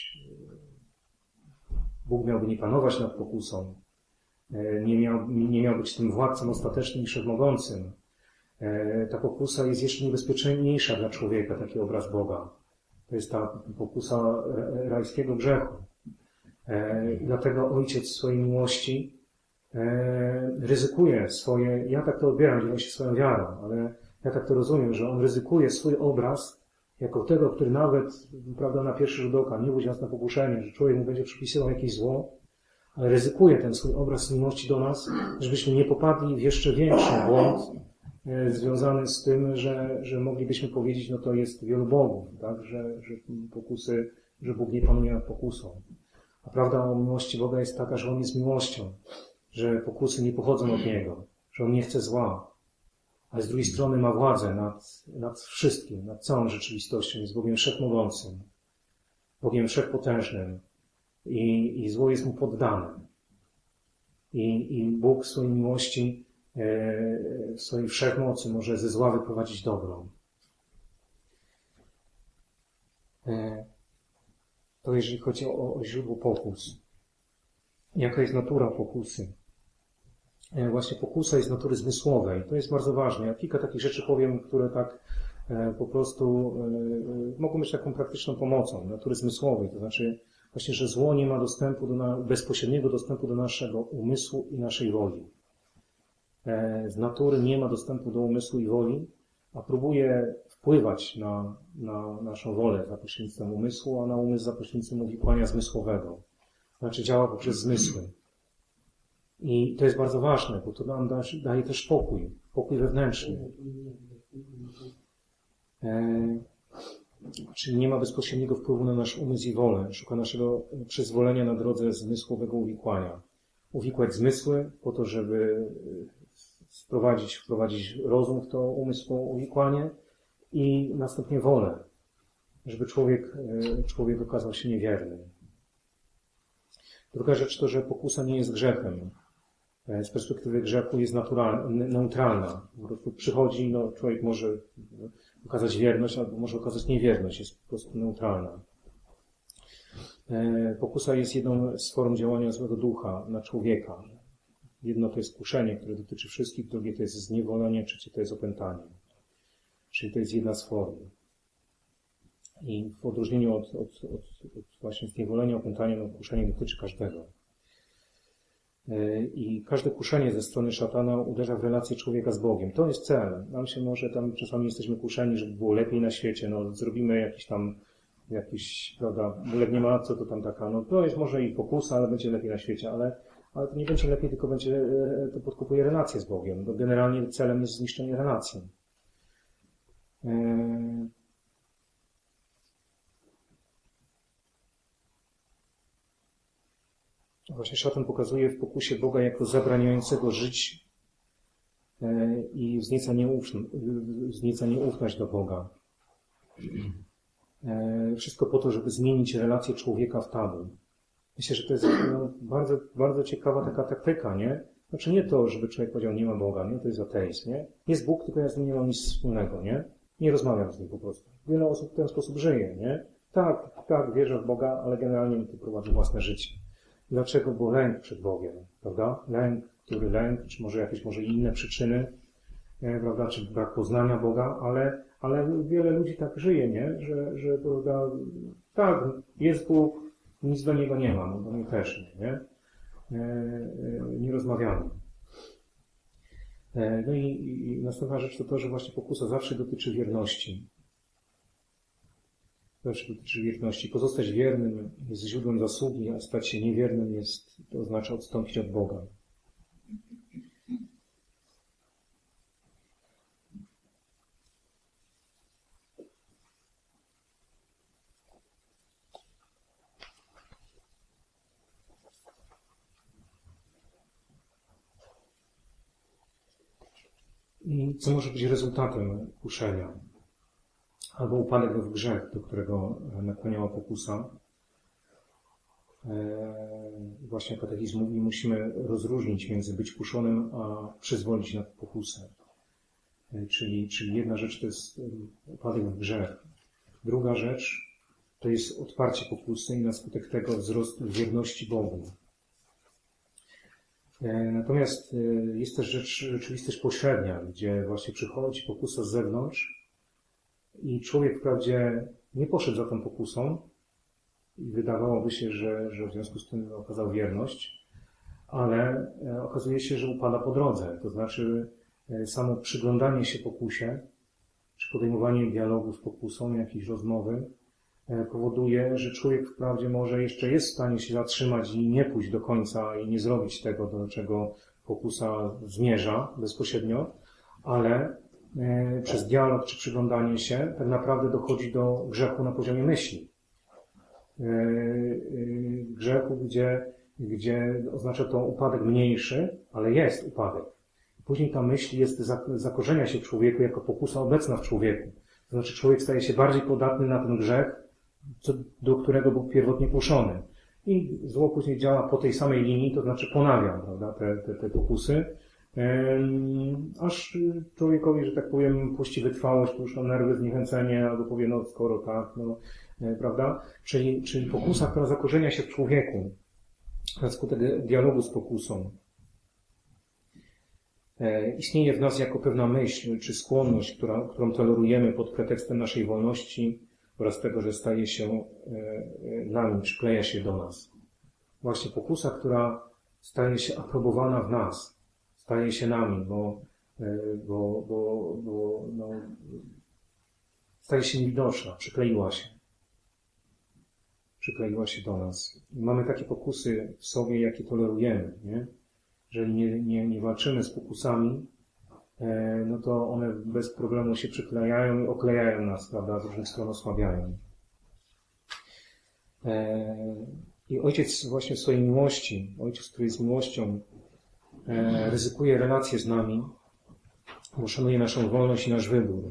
Bóg miałby nie panować nad pokusą, nie miał, nie miał być tym władcą ostatecznym i wszechmogącym. Ta pokusa jest jeszcze niebezpieczniejsza dla człowieka, taki obraz Boga. To jest ta pokusa rajskiego grzechu. I dlatego Ojciec w swojej miłości ryzykuje swoje, ja tak to odbieram, dzielę się swoją wiarą, ale ja tak to rozumiem, że On ryzykuje swój obraz jako tego, który nawet, prawda, na pierwszy rzut oka nie budzi nas na pokuszenie, że człowiek mu będzie przypisywał jakieś zło, ale ryzykuje ten swój obraz miłości do nas, żebyśmy nie popadli w jeszcze większy błąd związany z tym, że, że moglibyśmy powiedzieć, no to jest wielu bogów, tak, że, że pokusy, że Bóg nie panuje nad pokusą. A prawda o miłości Boga jest taka, że On jest miłością, że pokusy nie pochodzą od Niego, że On nie chce zła, ale z drugiej strony ma władzę nad, nad wszystkim, nad całą rzeczywistością, jest Bogiem wszechmogącym, Bogiem wszechpotężnym i, i zło jest Mu poddane. I, i Bóg w swojej miłości, w swojej wszechmocy może ze zła wyprowadzić dobro. To jeżeli chodzi o, o źródło pokus. Jaka jest natura pokusy? Właśnie pokusa jest natury zmysłowej. To jest bardzo ważne. Ja kilka takich rzeczy powiem, które tak po prostu mogą być taką praktyczną pomocą. Natury zmysłowej, to znaczy właśnie, że zło nie ma dostępu do na, bezpośredniego dostępu do naszego umysłu i naszej woli. Z natury nie ma dostępu do umysłu i woli, a próbuje wpływać na, na naszą wolę za pośrednictwem umysłu, a na umysł za pośrednictwem uwikłania zmysłowego. Znaczy działa poprzez zmysły. I to jest bardzo ważne, bo to nam da, daje też pokój, pokój wewnętrzny. E, czyli nie ma bezpośredniego wpływu na nasz umysł i wolę. Szuka naszego przyzwolenia na drodze zmysłowego uwikłania. Uwikłać zmysły po to, żeby sprowadzić, wprowadzić rozum w to umysłowe uwikłanie i następnie wolę, żeby człowiek, człowiek okazał się niewierny. Druga rzecz to, że pokusa nie jest grzechem. Z perspektywy grzechu jest naturalna, neutralna. Po prostu przychodzi, no, człowiek może okazać wierność, albo może okazać niewierność. Jest po prostu neutralna. Pokusa jest jedną z form działania złego ducha na człowieka. Jedno to jest kuszenie, które dotyczy wszystkich, drugie to jest zniewolenie, trzecie to jest opętanie. Czyli to jest jedna z form. I w odróżnieniu od, od, od, od właśnie zniewolenia, opętania, no kuszenie dotyczy każdego. I każde kuszenie ze strony szatana uderza w relację człowieka z Bogiem. To jest cel. Nam się może tam czasami jesteśmy kuszeni, żeby było lepiej na świecie. No zrobimy jakiś tam, jakiś, prawda, ulegnie matce, to tam taka, no to jest może i pokusa, ale będzie lepiej na świecie, ale, ale to nie będzie lepiej, tylko będzie, to podkopuje relację z Bogiem. Bo generalnie celem jest zniszczenie relacji. Właśnie szatan pokazuje w pokusie Boga jako zabraniającego żyć i wznieca, nieufn, wznieca nieufność do Boga. Wszystko po to, żeby zmienić relację człowieka w tabu. Myślę, że to jest no, bardzo, bardzo ciekawa taka taktyka, nie? Znaczy nie to, żeby człowiek powiedział, nie ma Boga, nie? To jest ateizm, nie? Jest Bóg, tylko ja z nim nie mam nic wspólnego, nie? Nie rozmawiam z nim po prostu. Wiele osób w ten sposób żyje, nie? Tak, tak, wierzę w Boga, ale generalnie mi tu prowadzi własne życie. Dlaczego? Bo lęk przed Bogiem, prawda? Lęk, który lęk, czy może jakieś może inne przyczyny, prawda? Czy brak poznania Boga, ale, ale wiele ludzi tak żyje, nie? Że, że prawda, tak, jest Bóg, nic do Niego nie ma, no do mnie też nie, nie? Nie rozmawiamy. No i, i następna rzecz to to, że właśnie pokusa zawsze dotyczy wierności. Zawsze dotyczy wierności. Pozostać wiernym jest źródłem zasługi, a stać się niewiernym jest, to oznacza odstąpić od Boga. I co może być rezultatem kuszenia? Albo upadek w grzech, do którego nakłaniała pokusa. Właśnie katechizm mówi, musimy rozróżnić między być kuszonym, a przyzwolić na pokusę. Czyli, czyli jedna rzecz to jest upadek w grzech. Druga rzecz to jest odparcie pokusy i na skutek tego wzrost wierności Bogu. Natomiast jest też rzecz, rzeczywistość pośrednia, gdzie właśnie przychodzi pokusa z zewnątrz i człowiek wprawdzie nie poszedł za tą pokusą i wydawałoby się, że, że w związku z tym okazał wierność, ale okazuje się, że upada po drodze. To znaczy samo przyglądanie się pokusie, czy podejmowanie dialogu z pokusą, jakiejś rozmowy, powoduje, że człowiek wprawdzie może jeszcze jest w stanie się zatrzymać i nie pójść do końca i nie zrobić tego, do czego pokusa zmierza bezpośrednio, ale przez dialog czy przyglądanie się tak naprawdę dochodzi do grzechu na poziomie myśli. Grzechu, gdzie, gdzie oznacza to upadek mniejszy, ale jest upadek. Później ta myśl jest, zakorzenia się w człowieku jako pokusa obecna w człowieku. To znaczy człowiek staje się bardziej podatny na ten grzech, co, do którego był pierwotnie kuszony. I zło później działa po tej samej linii, to znaczy ponawia, prawda, te, te, te pokusy, aż człowiekowi, że tak powiem, puści wytrwałość, puszczą nerwy, zniechęcenie, albo powie, no skoro tak, no, prawda? Czyli, czyli pokusa, która zakorzenia się w człowieku, na skutek dialogu z pokusą. Istnieje w nas jako pewna myśl, czy skłonność, która, którą tolerujemy pod pretekstem naszej wolności oraz tego, że staje się nami, przykleja się do nas. Właśnie pokusa, która staje się aprobowana w nas, staje się nami, bo, bo, bo, bo no, staje się niewidoczna, przykleiła się. Przykleiła się do nas. I mamy takie pokusy w sobie, jakie tolerujemy, nie? Jeżeli nie, nie, nie walczymy z pokusami, e, no to one bez problemu się przyklejają i oklejają nas, prawda, z różnych stron osłabiają. E, I Ojciec właśnie w swojej miłości, Ojciec, który jest miłością, e, ryzykuje relacje z nami, bo szanuje naszą wolność i nasz wybór.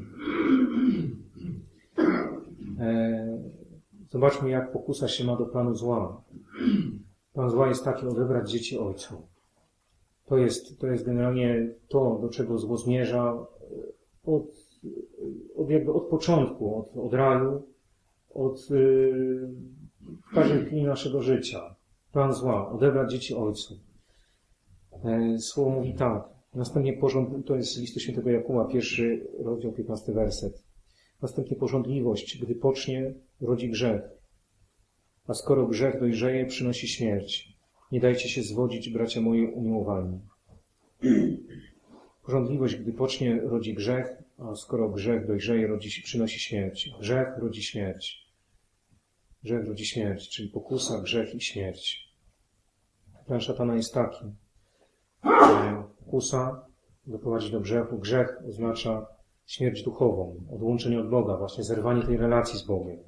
E, zobaczmy, jak pokusa się ma do planu zła. Plan zła jest taki: odebrać dzieci Ojcu. To jest, to jest generalnie to, do czego zło zmierza od, od, jakby od początku, od, od raju, od yy, w każdej chwili naszego życia. Plan zła, odebrać dzieci Ojcu. Yy, Słowo mówi tak. Następnie porząd, to jest z listu świętego Jakuba, pierwszy rozdział, piętnasty werset. Następnie porządliwość, gdy pocznie, rodzi grzech. A skoro grzech dojrzeje, przynosi śmierć. Nie dajcie się zwodzić, bracia moi umiłowani. Porządliwość, gdy pocznie, rodzi grzech, a skoro grzech dojrzeje, rodzi, przynosi śmierć. Grzech rodzi śmierć. Grzech rodzi śmierć, czyli pokusa, grzech i śmierć. Plan szatana jest taki. Pokusa doprowadzi do grzechu. Grzech oznacza śmierć duchową, odłączenie od Boga, właśnie zerwanie tej relacji z Bogiem.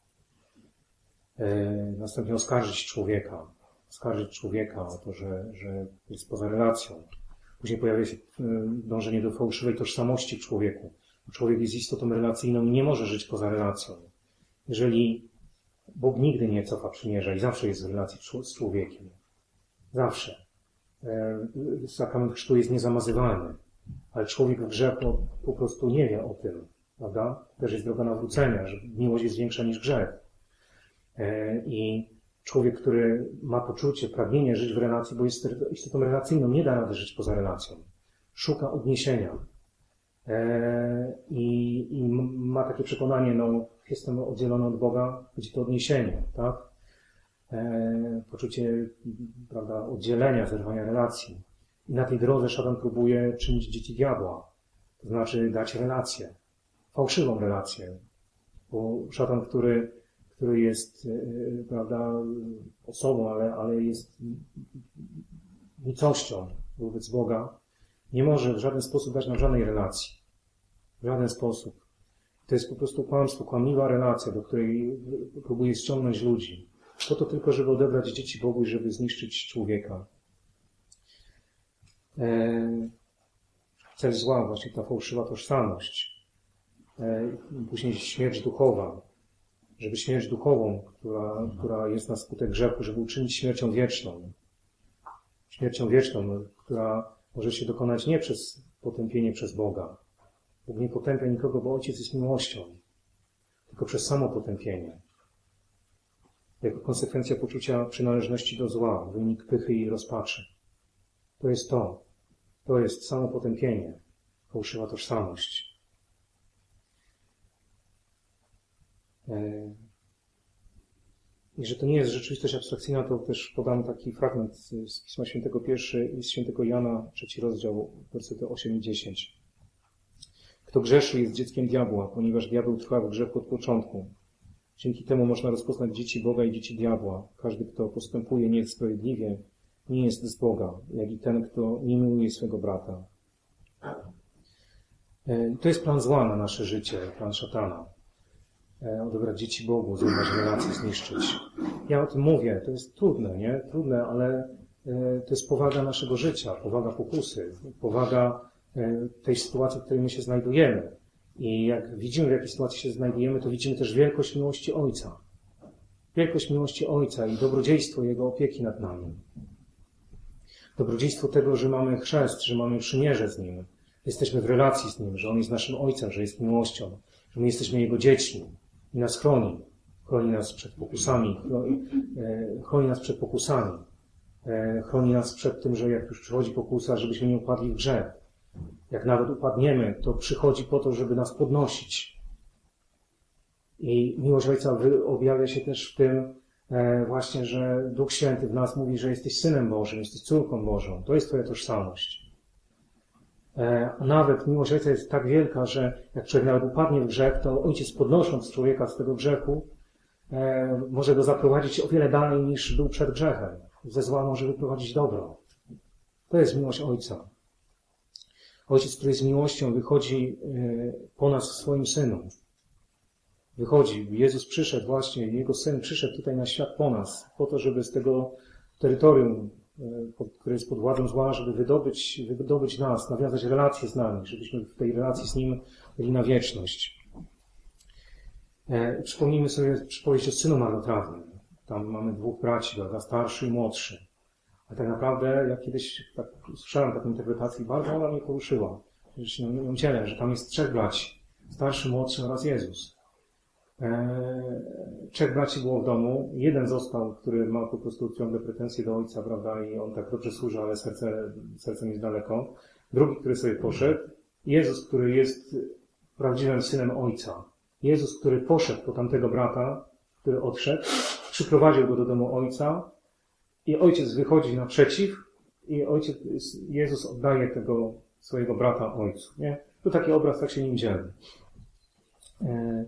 Następnie oskarżyć człowieka. Oskarżyć człowieka o to, że, że jest poza relacją. Później pojawia się dążenie do fałszywej tożsamości w człowieku. Człowiek jest istotą relacyjną i nie może żyć poza relacją. Jeżeli Bóg nigdy nie cofa przymierza i zawsze jest w relacji z człowiekiem. Zawsze. Sakrament chrztu jest niezamazywalny. Ale człowiek w grzechu po prostu nie wie o tym. Prawda? Też jest droga nawrócenia, że miłość jest większa niż grzech. I człowiek, który ma poczucie, pragnienie żyć w relacji, bo jest istotą relacyjną, nie da rady żyć poza relacją. Szuka odniesienia. I, i ma takie przekonanie, no, jestem oddzielony od Boga, gdzie to odniesienie, tak? Poczucie, prawda, oddzielenia, zerwania relacji. I na tej drodze szatan próbuje czynić dzieci diabła. To znaczy dać relację. Fałszywą relację. Bo szatan, który który jest, prawda, osobą, ale, ale jest nicością wobec Boga, nie może w żaden sposób dać nam żadnej relacji. W żaden sposób. To jest po prostu kłamstwo, kłamliwa relacja, do której próbuje ściągnąć ludzi. Po to tylko, żeby odebrać dzieci Bogu i żeby zniszczyć człowieka. E, cel zła, właśnie ta fałszywa tożsamość. E, później śmierć duchowa. Żeby śmierć duchową, która, która jest na skutek grzechu, żeby uczynić śmiercią wieczną. Śmiercią wieczną, która może się dokonać nie przez potępienie przez Boga. Bóg nie potępia nikogo, bo Ojciec jest miłością. Tylko przez samo potępienie. Jako konsekwencja poczucia przynależności do zła, wynik pychy i rozpaczy. To jest to. To jest samo potępienie. Fałszywa tożsamość. I że to nie jest rzeczywistość abstrakcyjna, to też podam taki fragment z Pisma Świętego pierwszy i z Świętego Jana, trzeci rozdział, wersety osiem i dziesięć. Kto grzeszy, jest dzieckiem diabła, ponieważ diabeł trwa w grzechu od początku. Dzięki temu można rozpoznać dzieci Boga i dzieci diabła. Każdy, kto postępuje niesprawiedliwie, nie jest z Boga, jak i ten, kto nie miłuje swego brata. I to jest plan zła na nasze życie, plan szatana. Odebrać dzieci Bogu, zerwać relacje, zniszczyć. Ja o tym mówię, to jest trudne, nie? Trudne, ale to jest powaga naszego życia, powaga pokusy, powaga tej sytuacji, w której my się znajdujemy. I jak widzimy, w jakiej sytuacji się znajdujemy, to widzimy też wielkość miłości Ojca. Wielkość miłości Ojca i dobrodziejstwo Jego opieki nad nami. Dobrodziejstwo tego, że mamy chrzest, że mamy przymierze z Nim. Jesteśmy w relacji z Nim, że On jest naszym Ojcem, że jest miłością, że my jesteśmy Jego dziećmi i nas chroni. Chroni nas przed pokusami, chroni, e, chroni nas przed pokusami. E, chroni nas przed tym, że jak już przychodzi pokusa, żebyśmy nie upadli w grzech. Jak nawet upadniemy, to przychodzi po to, żeby nas podnosić. I miłość Ojca objawia się też w tym e, właśnie, że Duch Święty w nas mówi, że jesteś Synem Bożym, jesteś córką Bożą. To jest Twoja tożsamość. E, a nawet miłość Ojca jest tak wielka, że jak człowiek nawet upadnie w grzech, to Ojciec podnosząc człowieka z tego grzechu, e, może go zaprowadzić o wiele dalej niż był przed grzechem. Ze zła może wyprowadzić dobro. To jest miłość Ojca. Ojciec, który jest miłością, wychodzi po nas w swoim Synu. Wychodzi. Jezus przyszedł właśnie, Jego Syn przyszedł tutaj na świat po nas, po to, żeby z tego terytorium, które jest pod władzą zła, żeby wydobyć, wydobyć nas, nawiązać relacje z nami, żebyśmy w tej relacji z Nim byli na wieczność. Przypomnijmy sobie przypowieść o synu marnotrawnym. Tam mamy dwóch braci, prawda, starszy i młodszy. A tak naprawdę, jak kiedyś tak słyszałem taką interpretację i bardzo ona mnie poruszyła. Że nie wiem, że tam jest trzech braci. Starszy, młodszy oraz Jezus. Eee, trzech braci było w domu. Jeden został, który ma po prostu ciągle pretensje do ojca, prawda, i on tak dobrze służy, ale serce, sercem jest daleko. Drugi, który sobie poszedł. Jezus, który jest prawdziwym synem ojca. Jezus, który poszedł po tamtego brata, który odszedł, przyprowadził go do domu ojca. I ojciec wychodzi naprzeciw i ojciec, Jezus oddaje tego swojego brata ojcu. Nie? To taki obraz, tak się nim dzieli. E,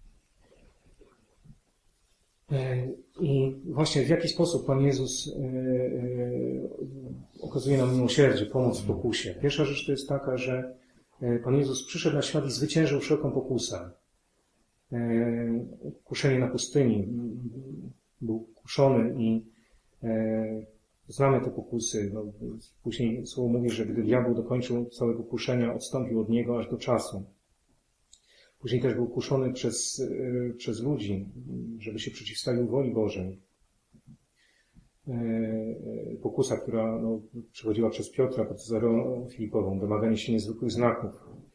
e, I właśnie w jaki sposób Pan Jezus e, e, okazuje nam miłosierdzie, pomoc w pokusie. Pierwsza rzecz to jest taka, że Pan Jezus przyszedł na świat i zwyciężył wszelką pokusę. E, kuszenie na pustyni. Był kuszony i znamy te pokusy. No, później słowo mówi, że gdy diabeł dokończył całego kuszenia, odstąpił od niego aż do czasu. Później też był kuszony przez, przez ludzi, żeby się przeciwstawił woli Bożej. Pokusa, która no, przychodziła przez Piotra pod Cezarą Filipową, domaganie się niezwykłych znaków.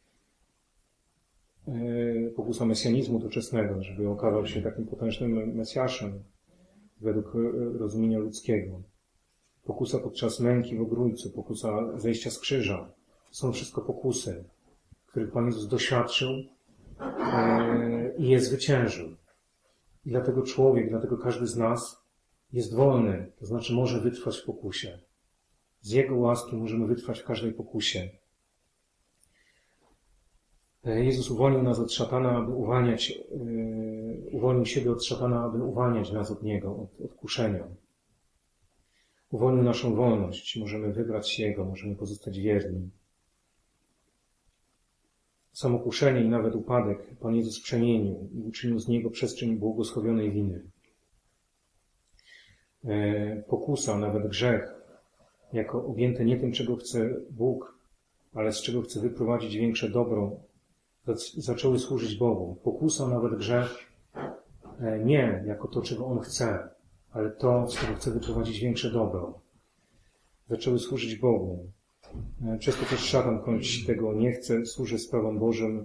Pokusa mesjanizmu doczesnego, żeby okazał się takim potężnym Mesjaszem według rozumienia ludzkiego. Pokusa podczas męki w Ogrójcu, pokusa zejścia z krzyża. To są wszystko pokusy, których Pan Jezus doświadczył e, i je zwyciężył. I dlatego człowiek, dlatego każdy z nas jest wolny, to znaczy może wytrwać w pokusie. Z Jego łaski możemy wytrwać w każdej pokusie. Jezus uwolnił nas od szatana, aby uwalniać, yy, uwolnił siebie od szatana, aby uwalniać nas od niego, od, od kuszenia. Uwolnił naszą wolność. Możemy wybrać Jego, możemy pozostać wierni. Samo kuszenie i nawet upadek Pan Jezus przemienił i uczynił z niego przestrzeń błogosławionej winy. Yy, pokusa, nawet grzech, jako objęte nie tym, czego chce Bóg, ale z czego chce wyprowadzić większe dobro, zaczęły służyć Bogu. Pokusa, nawet grzech, nie jako to, czego On chce, ale to, z czego chce wyprowadzić większe dobro. Zaczęły służyć Bogu. Przez to też szatan, choć tego nie chce, służy sprawom Bożym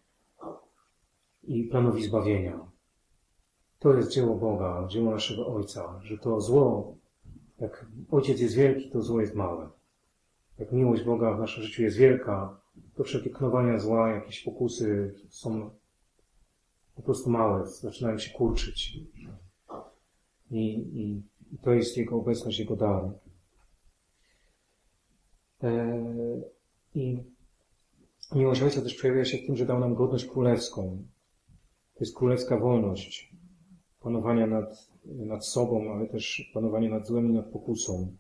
i planowi zbawienia. To jest dzieło Boga, dzieło naszego Ojca, że to zło, jak Ojciec jest wielki, to zło jest małe. Jak miłość Boga w naszym życiu jest wielka, to wszelkie knowania zła, jakieś pokusy są po prostu małe, zaczynają się kurczyć. I, i, i to jest Jego obecność, Jego dar. E, I miłość Ojca też przejawia się w tym, że dał nam godność królewską. To jest królewska wolność panowania nad, nad sobą, ale też panowania nad złem i nad pokusą.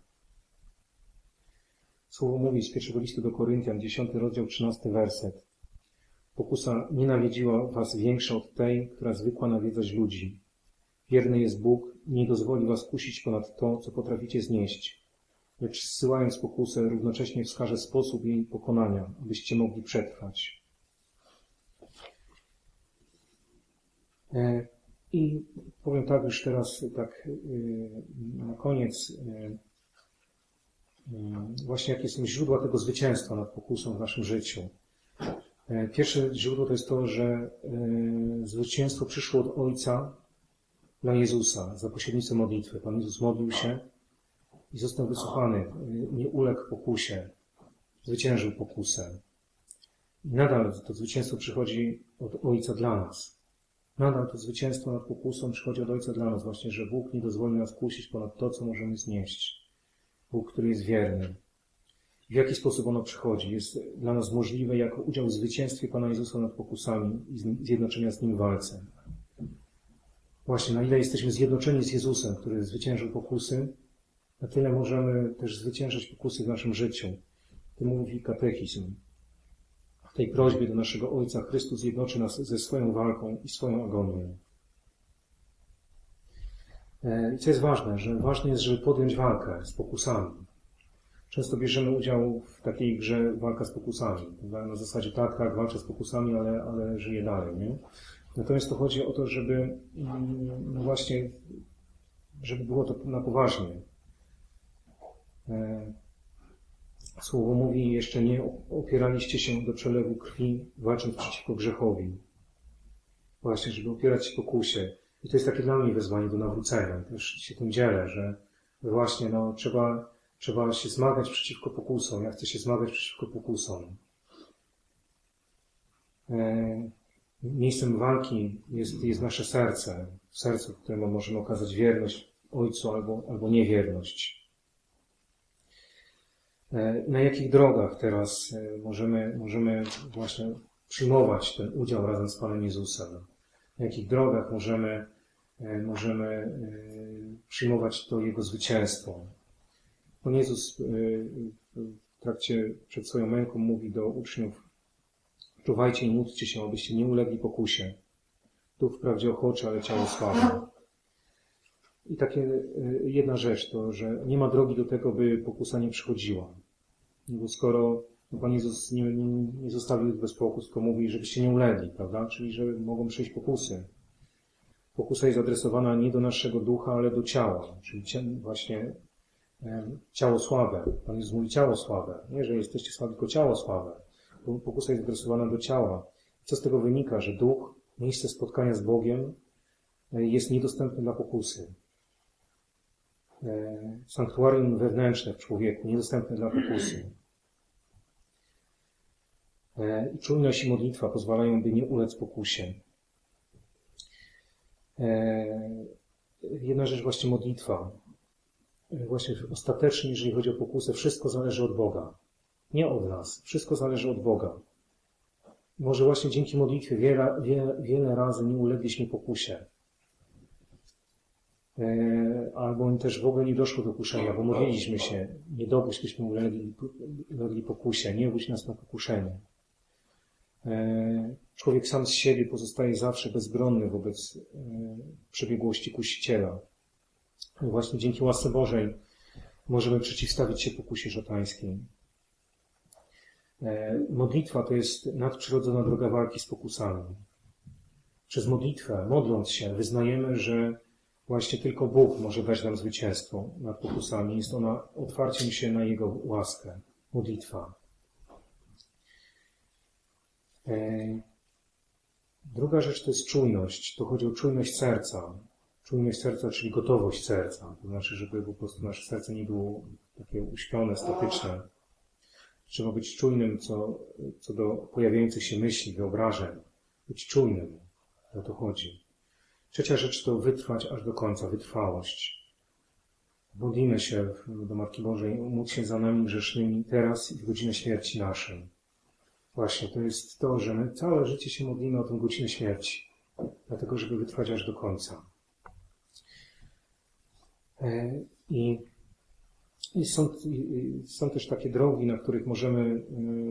Słowo mówi z pierwszego listu do Koryntian, dziesiąty rozdział, trzynasty werset. Pokusa nienawidziła was większa od tej, która zwykła nawiedzać ludzi. Wierny jest Bóg i nie dozwoli was kusić ponad to, co potraficie znieść. Lecz zsyłając pokusę, równocześnie wskaże sposób jej pokonania, abyście mogli przetrwać. I powiem tak już teraz, tak na koniec, właśnie jakie są źródła tego zwycięstwa nad pokusą w naszym życiu. Pierwsze źródło to jest to, że zwycięstwo przyszło od Ojca dla Jezusa za pośrednictwem modlitwy. Pan Jezus modlił się i został wysłuchany, nie uległ pokusie, zwyciężył pokusę. I nadal to zwycięstwo przychodzi od Ojca dla nas. Nadal to zwycięstwo nad pokusą przychodzi od Ojca dla nas, właśnie, że Bóg nie dozwoli nas kusić ponad to, co możemy znieść. Bóg, który jest wierny. W jaki sposób ono przychodzi? Jest dla nas możliwe jako udział w zwycięstwie Pana Jezusa nad pokusami i zjednoczenia z Nim w walce. Właśnie, na ile jesteśmy zjednoczeni z Jezusem, który zwyciężył pokusy, na tyle możemy też zwyciężać pokusy w naszym życiu. To mówi katechizm. W tej prośbie do naszego Ojca Chrystus zjednoczy nas ze swoją walką i swoją agonią. I co jest ważne, że ważne jest, żeby podjąć walkę z pokusami. Często bierzemy udział w takiej grze walka z pokusami. Na zasadzie tak, tak, walczę z pokusami, ale, ale żyję dalej, nie? Natomiast to chodzi o to, żeby no właśnie, żeby było to na poważnie. Słowo mówi, jeszcze nie opieraliście się do przelewu krwi, walcząc przeciwko grzechowi. Właśnie, żeby opierać się pokusie. I to jest takie dla mnie wezwanie do nawrócenia. Też się tym dzielę, że właśnie no, trzeba, trzeba się zmagać przeciwko pokusom. Ja chcę się zmagać przeciwko pokusom. E, miejscem walki jest, jest nasze serce. Serce, w którym możemy okazać wierność Ojcu albo, albo niewierność. E, na jakich drogach teraz możemy, możemy właśnie przyjmować ten udział razem z Panem Jezusem? Na jakich drogach możemy, możemy przyjmować to Jego zwycięstwo. Pan Jezus w trakcie, przed swoją męką mówi do uczniów: czuwajcie i módlcie się, abyście nie ulegli pokusie. Duch wprawdzie ochoczy, ale ciało słabe. I takie jedna rzecz to, że nie ma drogi do tego, by pokusa nie przychodziła. Bo skoro no Pan Jezus nie, nie, nie zostawił ich bez pokus, tylko mówi, żebyście nie ulegli, prawda? Czyli, że mogą przyjść pokusy. Pokusa jest adresowana nie do naszego ducha, ale do ciała. Czyli właśnie e, ciało słabe. Pan Jezus mówi ciało słabe. Nie, że jesteście słabi, tylko ciało słabe. Pokusa jest adresowana do ciała. Co z tego wynika? Że duch, miejsce spotkania z Bogiem e, jest niedostępne dla pokusy. E, sanktuarium wewnętrzne w człowieku, niedostępne dla pokusy. I czujność i modlitwa pozwalają, by nie ulec pokusie. Jedna rzecz właśnie modlitwa. Właśnie ostatecznie, jeżeli chodzi o pokusę, wszystko zależy od Boga. Nie od nas. Wszystko zależy od Boga. Może właśnie dzięki modlitwie wiele, wiele, wiele razy nie ulegliśmy pokusie. Albo też w ogóle nie doszło do kuszenia, bo modliliśmy się. Nie dopuść, byśmy ulegli, ulegli pokusie. Nie budź nas na pokuszenie. Człowiek sam z siebie pozostaje zawsze bezbronny wobec przebiegłości kusiciela. I właśnie dzięki łasce Bożej możemy przeciwstawić się pokusie szatańskiej. Modlitwa to jest nadprzyrodzona droga walki z pokusami. Przez modlitwę, modląc się, wyznajemy, że właśnie tylko Bóg może dać nam zwycięstwo nad pokusami. Jest ona otwarciem się na Jego łaskę. Modlitwa. Druga rzecz to jest czujność. To chodzi o czujność serca. Czujność serca, czyli gotowość serca. To znaczy, żeby po prostu nasze serce nie było takie uśpione, statyczne. Trzeba być czujnym co, co do pojawiających się myśli, wyobrażeń. Być czujnym. O to chodzi. Trzecia rzecz to wytrwać aż do końca. Wytrwałość. Modlimy się do Matki Bożej, módl się za nami grzesznymi teraz i w godzinę śmierci naszej. Właśnie, to jest to, że my całe życie się modlimy o tę godzinę śmierci. Dlatego, żeby wytrwać aż do końca. I, i, są, i są też takie drogi, na których możemy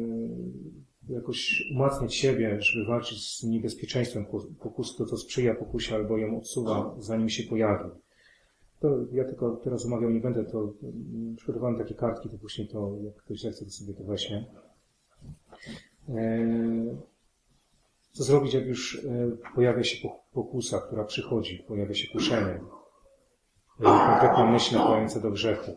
jakoś umacniać siebie, żeby walczyć z niebezpieczeństwem pokusy, to co sprzyja pokusie albo ją odsuwa, zanim się pojawi. To ja tylko teraz omawiał nie będę, to przygotowałem takie kartki, to później to, jak ktoś zechce, to sobie to weźmie. Co zrobić, jak już pojawia się pokusa, która przychodzi, pojawia się kuszenie, konkretna myśl nakłaniająca do grzechu?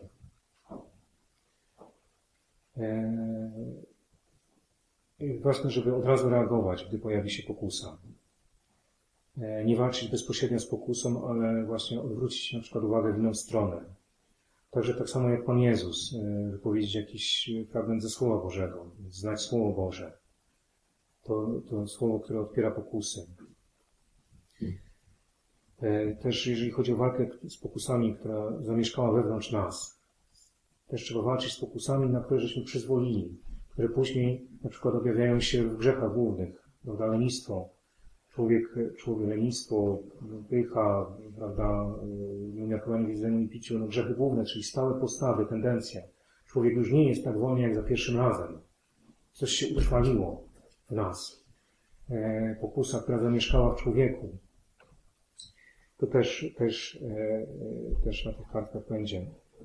Ważne, żeby od razu reagować, gdy pojawi się pokusa. Nie walczyć bezpośrednio z pokusą, ale właśnie odwrócić na przykład uwagę w inną stronę. Także tak samo jak Pan Jezus, wypowiedzieć jakiś fragment ze Słowa Bożego, znać Słowo Boże. To, to słowo, które odpiera pokusy. Też jeżeli chodzi o walkę z pokusami, która zamieszkała wewnątrz nas, też trzeba walczyć z pokusami, na które żeśmy przyzwolili, które później na przykład objawiają się w grzechach głównych, prawda, lenistwo, człowiek, człowiek lenistwo, pycha, prawda, nieumiarkowanie w jedzeniu i piciu, no grzechy główne, czyli stałe postawy, tendencje. Człowiek już nie jest tak wolny jak za pierwszym razem. Coś się utrwaliło w nas. E, pokusa, która zamieszkała w człowieku. To też, też, e, też na tych kartkach będzie.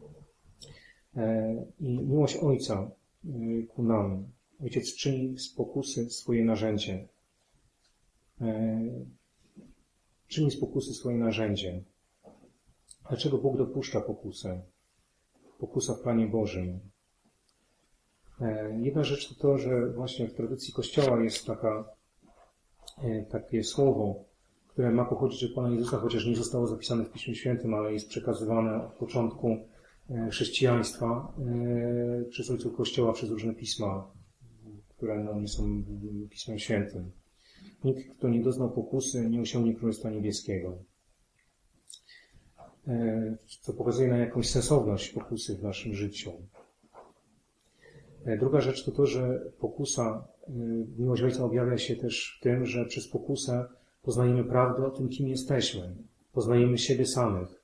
E, I miłość Ojca e, ku nam. Ojciec czyni z pokusy swoje narzędzie. E, czyni z pokusy swoje narzędzie. Dlaczego Bóg dopuszcza pokusę? Pokusa w planie Bożym. Jedna rzecz to to, że właśnie w tradycji Kościoła jest taka, takie słowo, które ma pochodzić od Pana Jezusa, chociaż nie zostało zapisane w Piśmie Świętym, ale jest przekazywane od początku chrześcijaństwa przez ojców Kościoła, przez różne pisma, które no, nie są Pismem Świętym. Nikt, kto nie doznał pokusy, nie osiągnie Królestwa Niebieskiego. Co pokazuje na jakąś sensowność pokusy w naszym życiu. Druga rzecz to to, że pokusa, miłość Ojca objawia się też w tym, że przez pokusę poznajemy prawdę o tym, kim jesteśmy. Poznajemy siebie samych.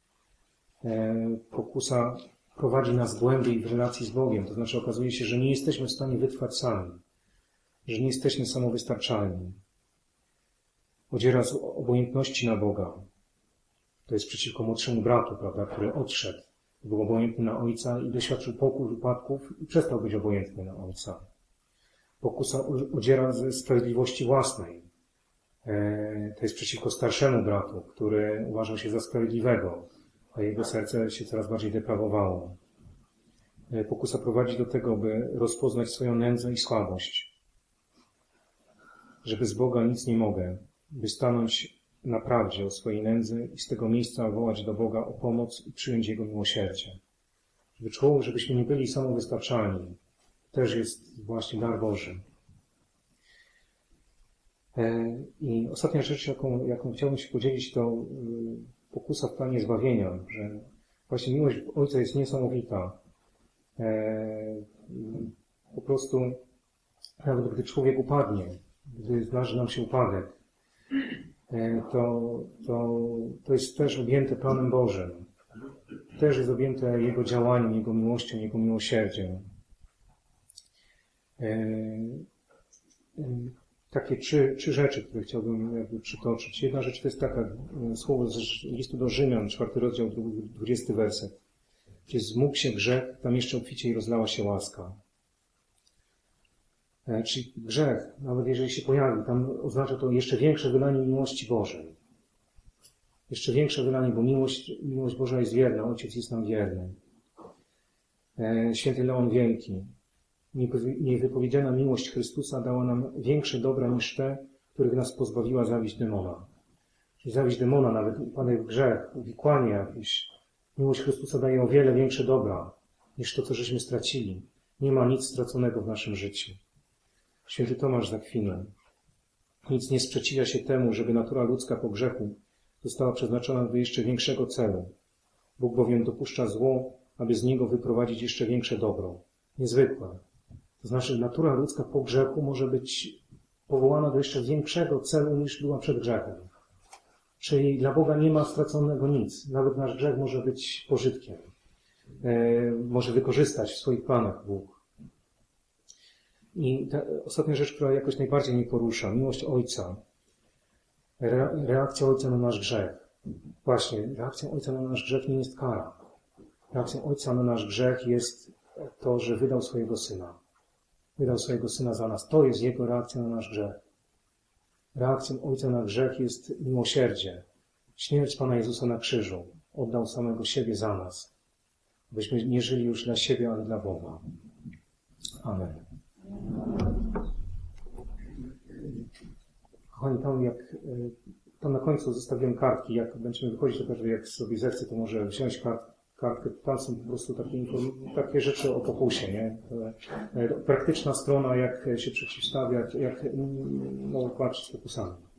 Pokusa prowadzi nas głębiej w relacji z Bogiem. To znaczy okazuje się, że nie jesteśmy w stanie wytrwać sami. Że nie jesteśmy samowystarczalni. Odziera z obojętności na Boga. To jest przeciwko młodszemu bratu, prawda, który odszedł. Był obojętny na Ojca i doświadczył pokus, upadków i przestał być obojętny na Ojca. Pokusa odziera ze sprawiedliwości własnej. To jest przeciwko starszemu bratu, który uważał się za sprawiedliwego, a jego serce się coraz bardziej deprawowało. Pokusa prowadzi do tego, by rozpoznać swoją nędzę i słabość. Że bez Boga nic nie mogę, by stanąć na prawdzie o swojej nędzy i z tego miejsca wołać do Boga o pomoc i przyjąć Jego miłosierdzie. Żeby człowiek, żebyśmy nie byli samowystarczalni, też jest właśnie dar Boży. I ostatnia rzecz, jaką, jaką chciałbym się podzielić, to pokusa w planie zbawienia, że właśnie miłość Ojca jest niesamowita. Po prostu, nawet gdy człowiek upadnie, gdy zdarzy nam się upadek, to, to, to jest też objęte planem Bożym. Też jest objęte Jego działaniem, Jego miłością, Jego miłosierdziem. Takie trzy, trzy rzeczy, które chciałbym jakby przytoczyć. Jedna rzecz to jest taka, słowo z listu do Rzymian, czwarty rozdział, dwudziesty werset. Gdzie zmógł się grzech, tam jeszcze obficiej rozlała się łaska. Czyli grzech, nawet jeżeli się pojawi, tam oznacza to jeszcze większe wylanie miłości Bożej. Jeszcze większe wylanie, bo miłość, miłość Boża jest wierna, Ojciec jest nam wierny. Święty Leon Wielki. Niewypowiedziana miłość Chrystusa dała nam większe dobra niż te, których nas pozbawiła zawiść demona. Czyli zawiść demona, nawet upadek w grzech, uwikłanie jakieś. Miłość Chrystusa daje o wiele większe dobra niż to, co żeśmy stracili. Nie ma nic straconego w naszym życiu. Święty Tomasz z Akwinu. Nic nie sprzeciwia się temu, żeby natura ludzka po grzechu została przeznaczona do jeszcze większego celu. Bóg bowiem dopuszcza zło, aby z niego wyprowadzić jeszcze większe dobro. Niezwykłe. To znaczy, natura ludzka po grzechu może być powołana do jeszcze większego celu niż była przed grzechem. Czyli dla Boga nie ma straconego nic. Nawet nasz grzech może być pożytkiem. E, może wykorzystać w swoich planach Bóg. I ta ostatnia rzecz, która jakoś najbardziej mnie porusza, miłość Ojca. Re, reakcja Ojca na nasz grzech. Właśnie, reakcją Ojca na nasz grzech nie jest kara. Reakcją Ojca na nasz grzech jest to, że wydał swojego Syna. Wydał swojego Syna za nas. To jest Jego reakcja na nasz grzech. reakcją Ojca na grzech jest miłosierdzie. Śmierć Pana Jezusa na krzyżu. Oddał samego siebie za nas. Byśmy nie żyli już dla siebie, ale dla Boga. Amen. Kochani, tam jak tam na końcu zostawiłem kartki, jak będziemy wychodzić, to każdy jak sobie zechce, to może wziąć kart, kartkę. Tam są po prostu takie, takie rzeczy o pokusie, nie? Praktyczna strona, jak się przeciwstawiać, jak no, walczyć z pokusami.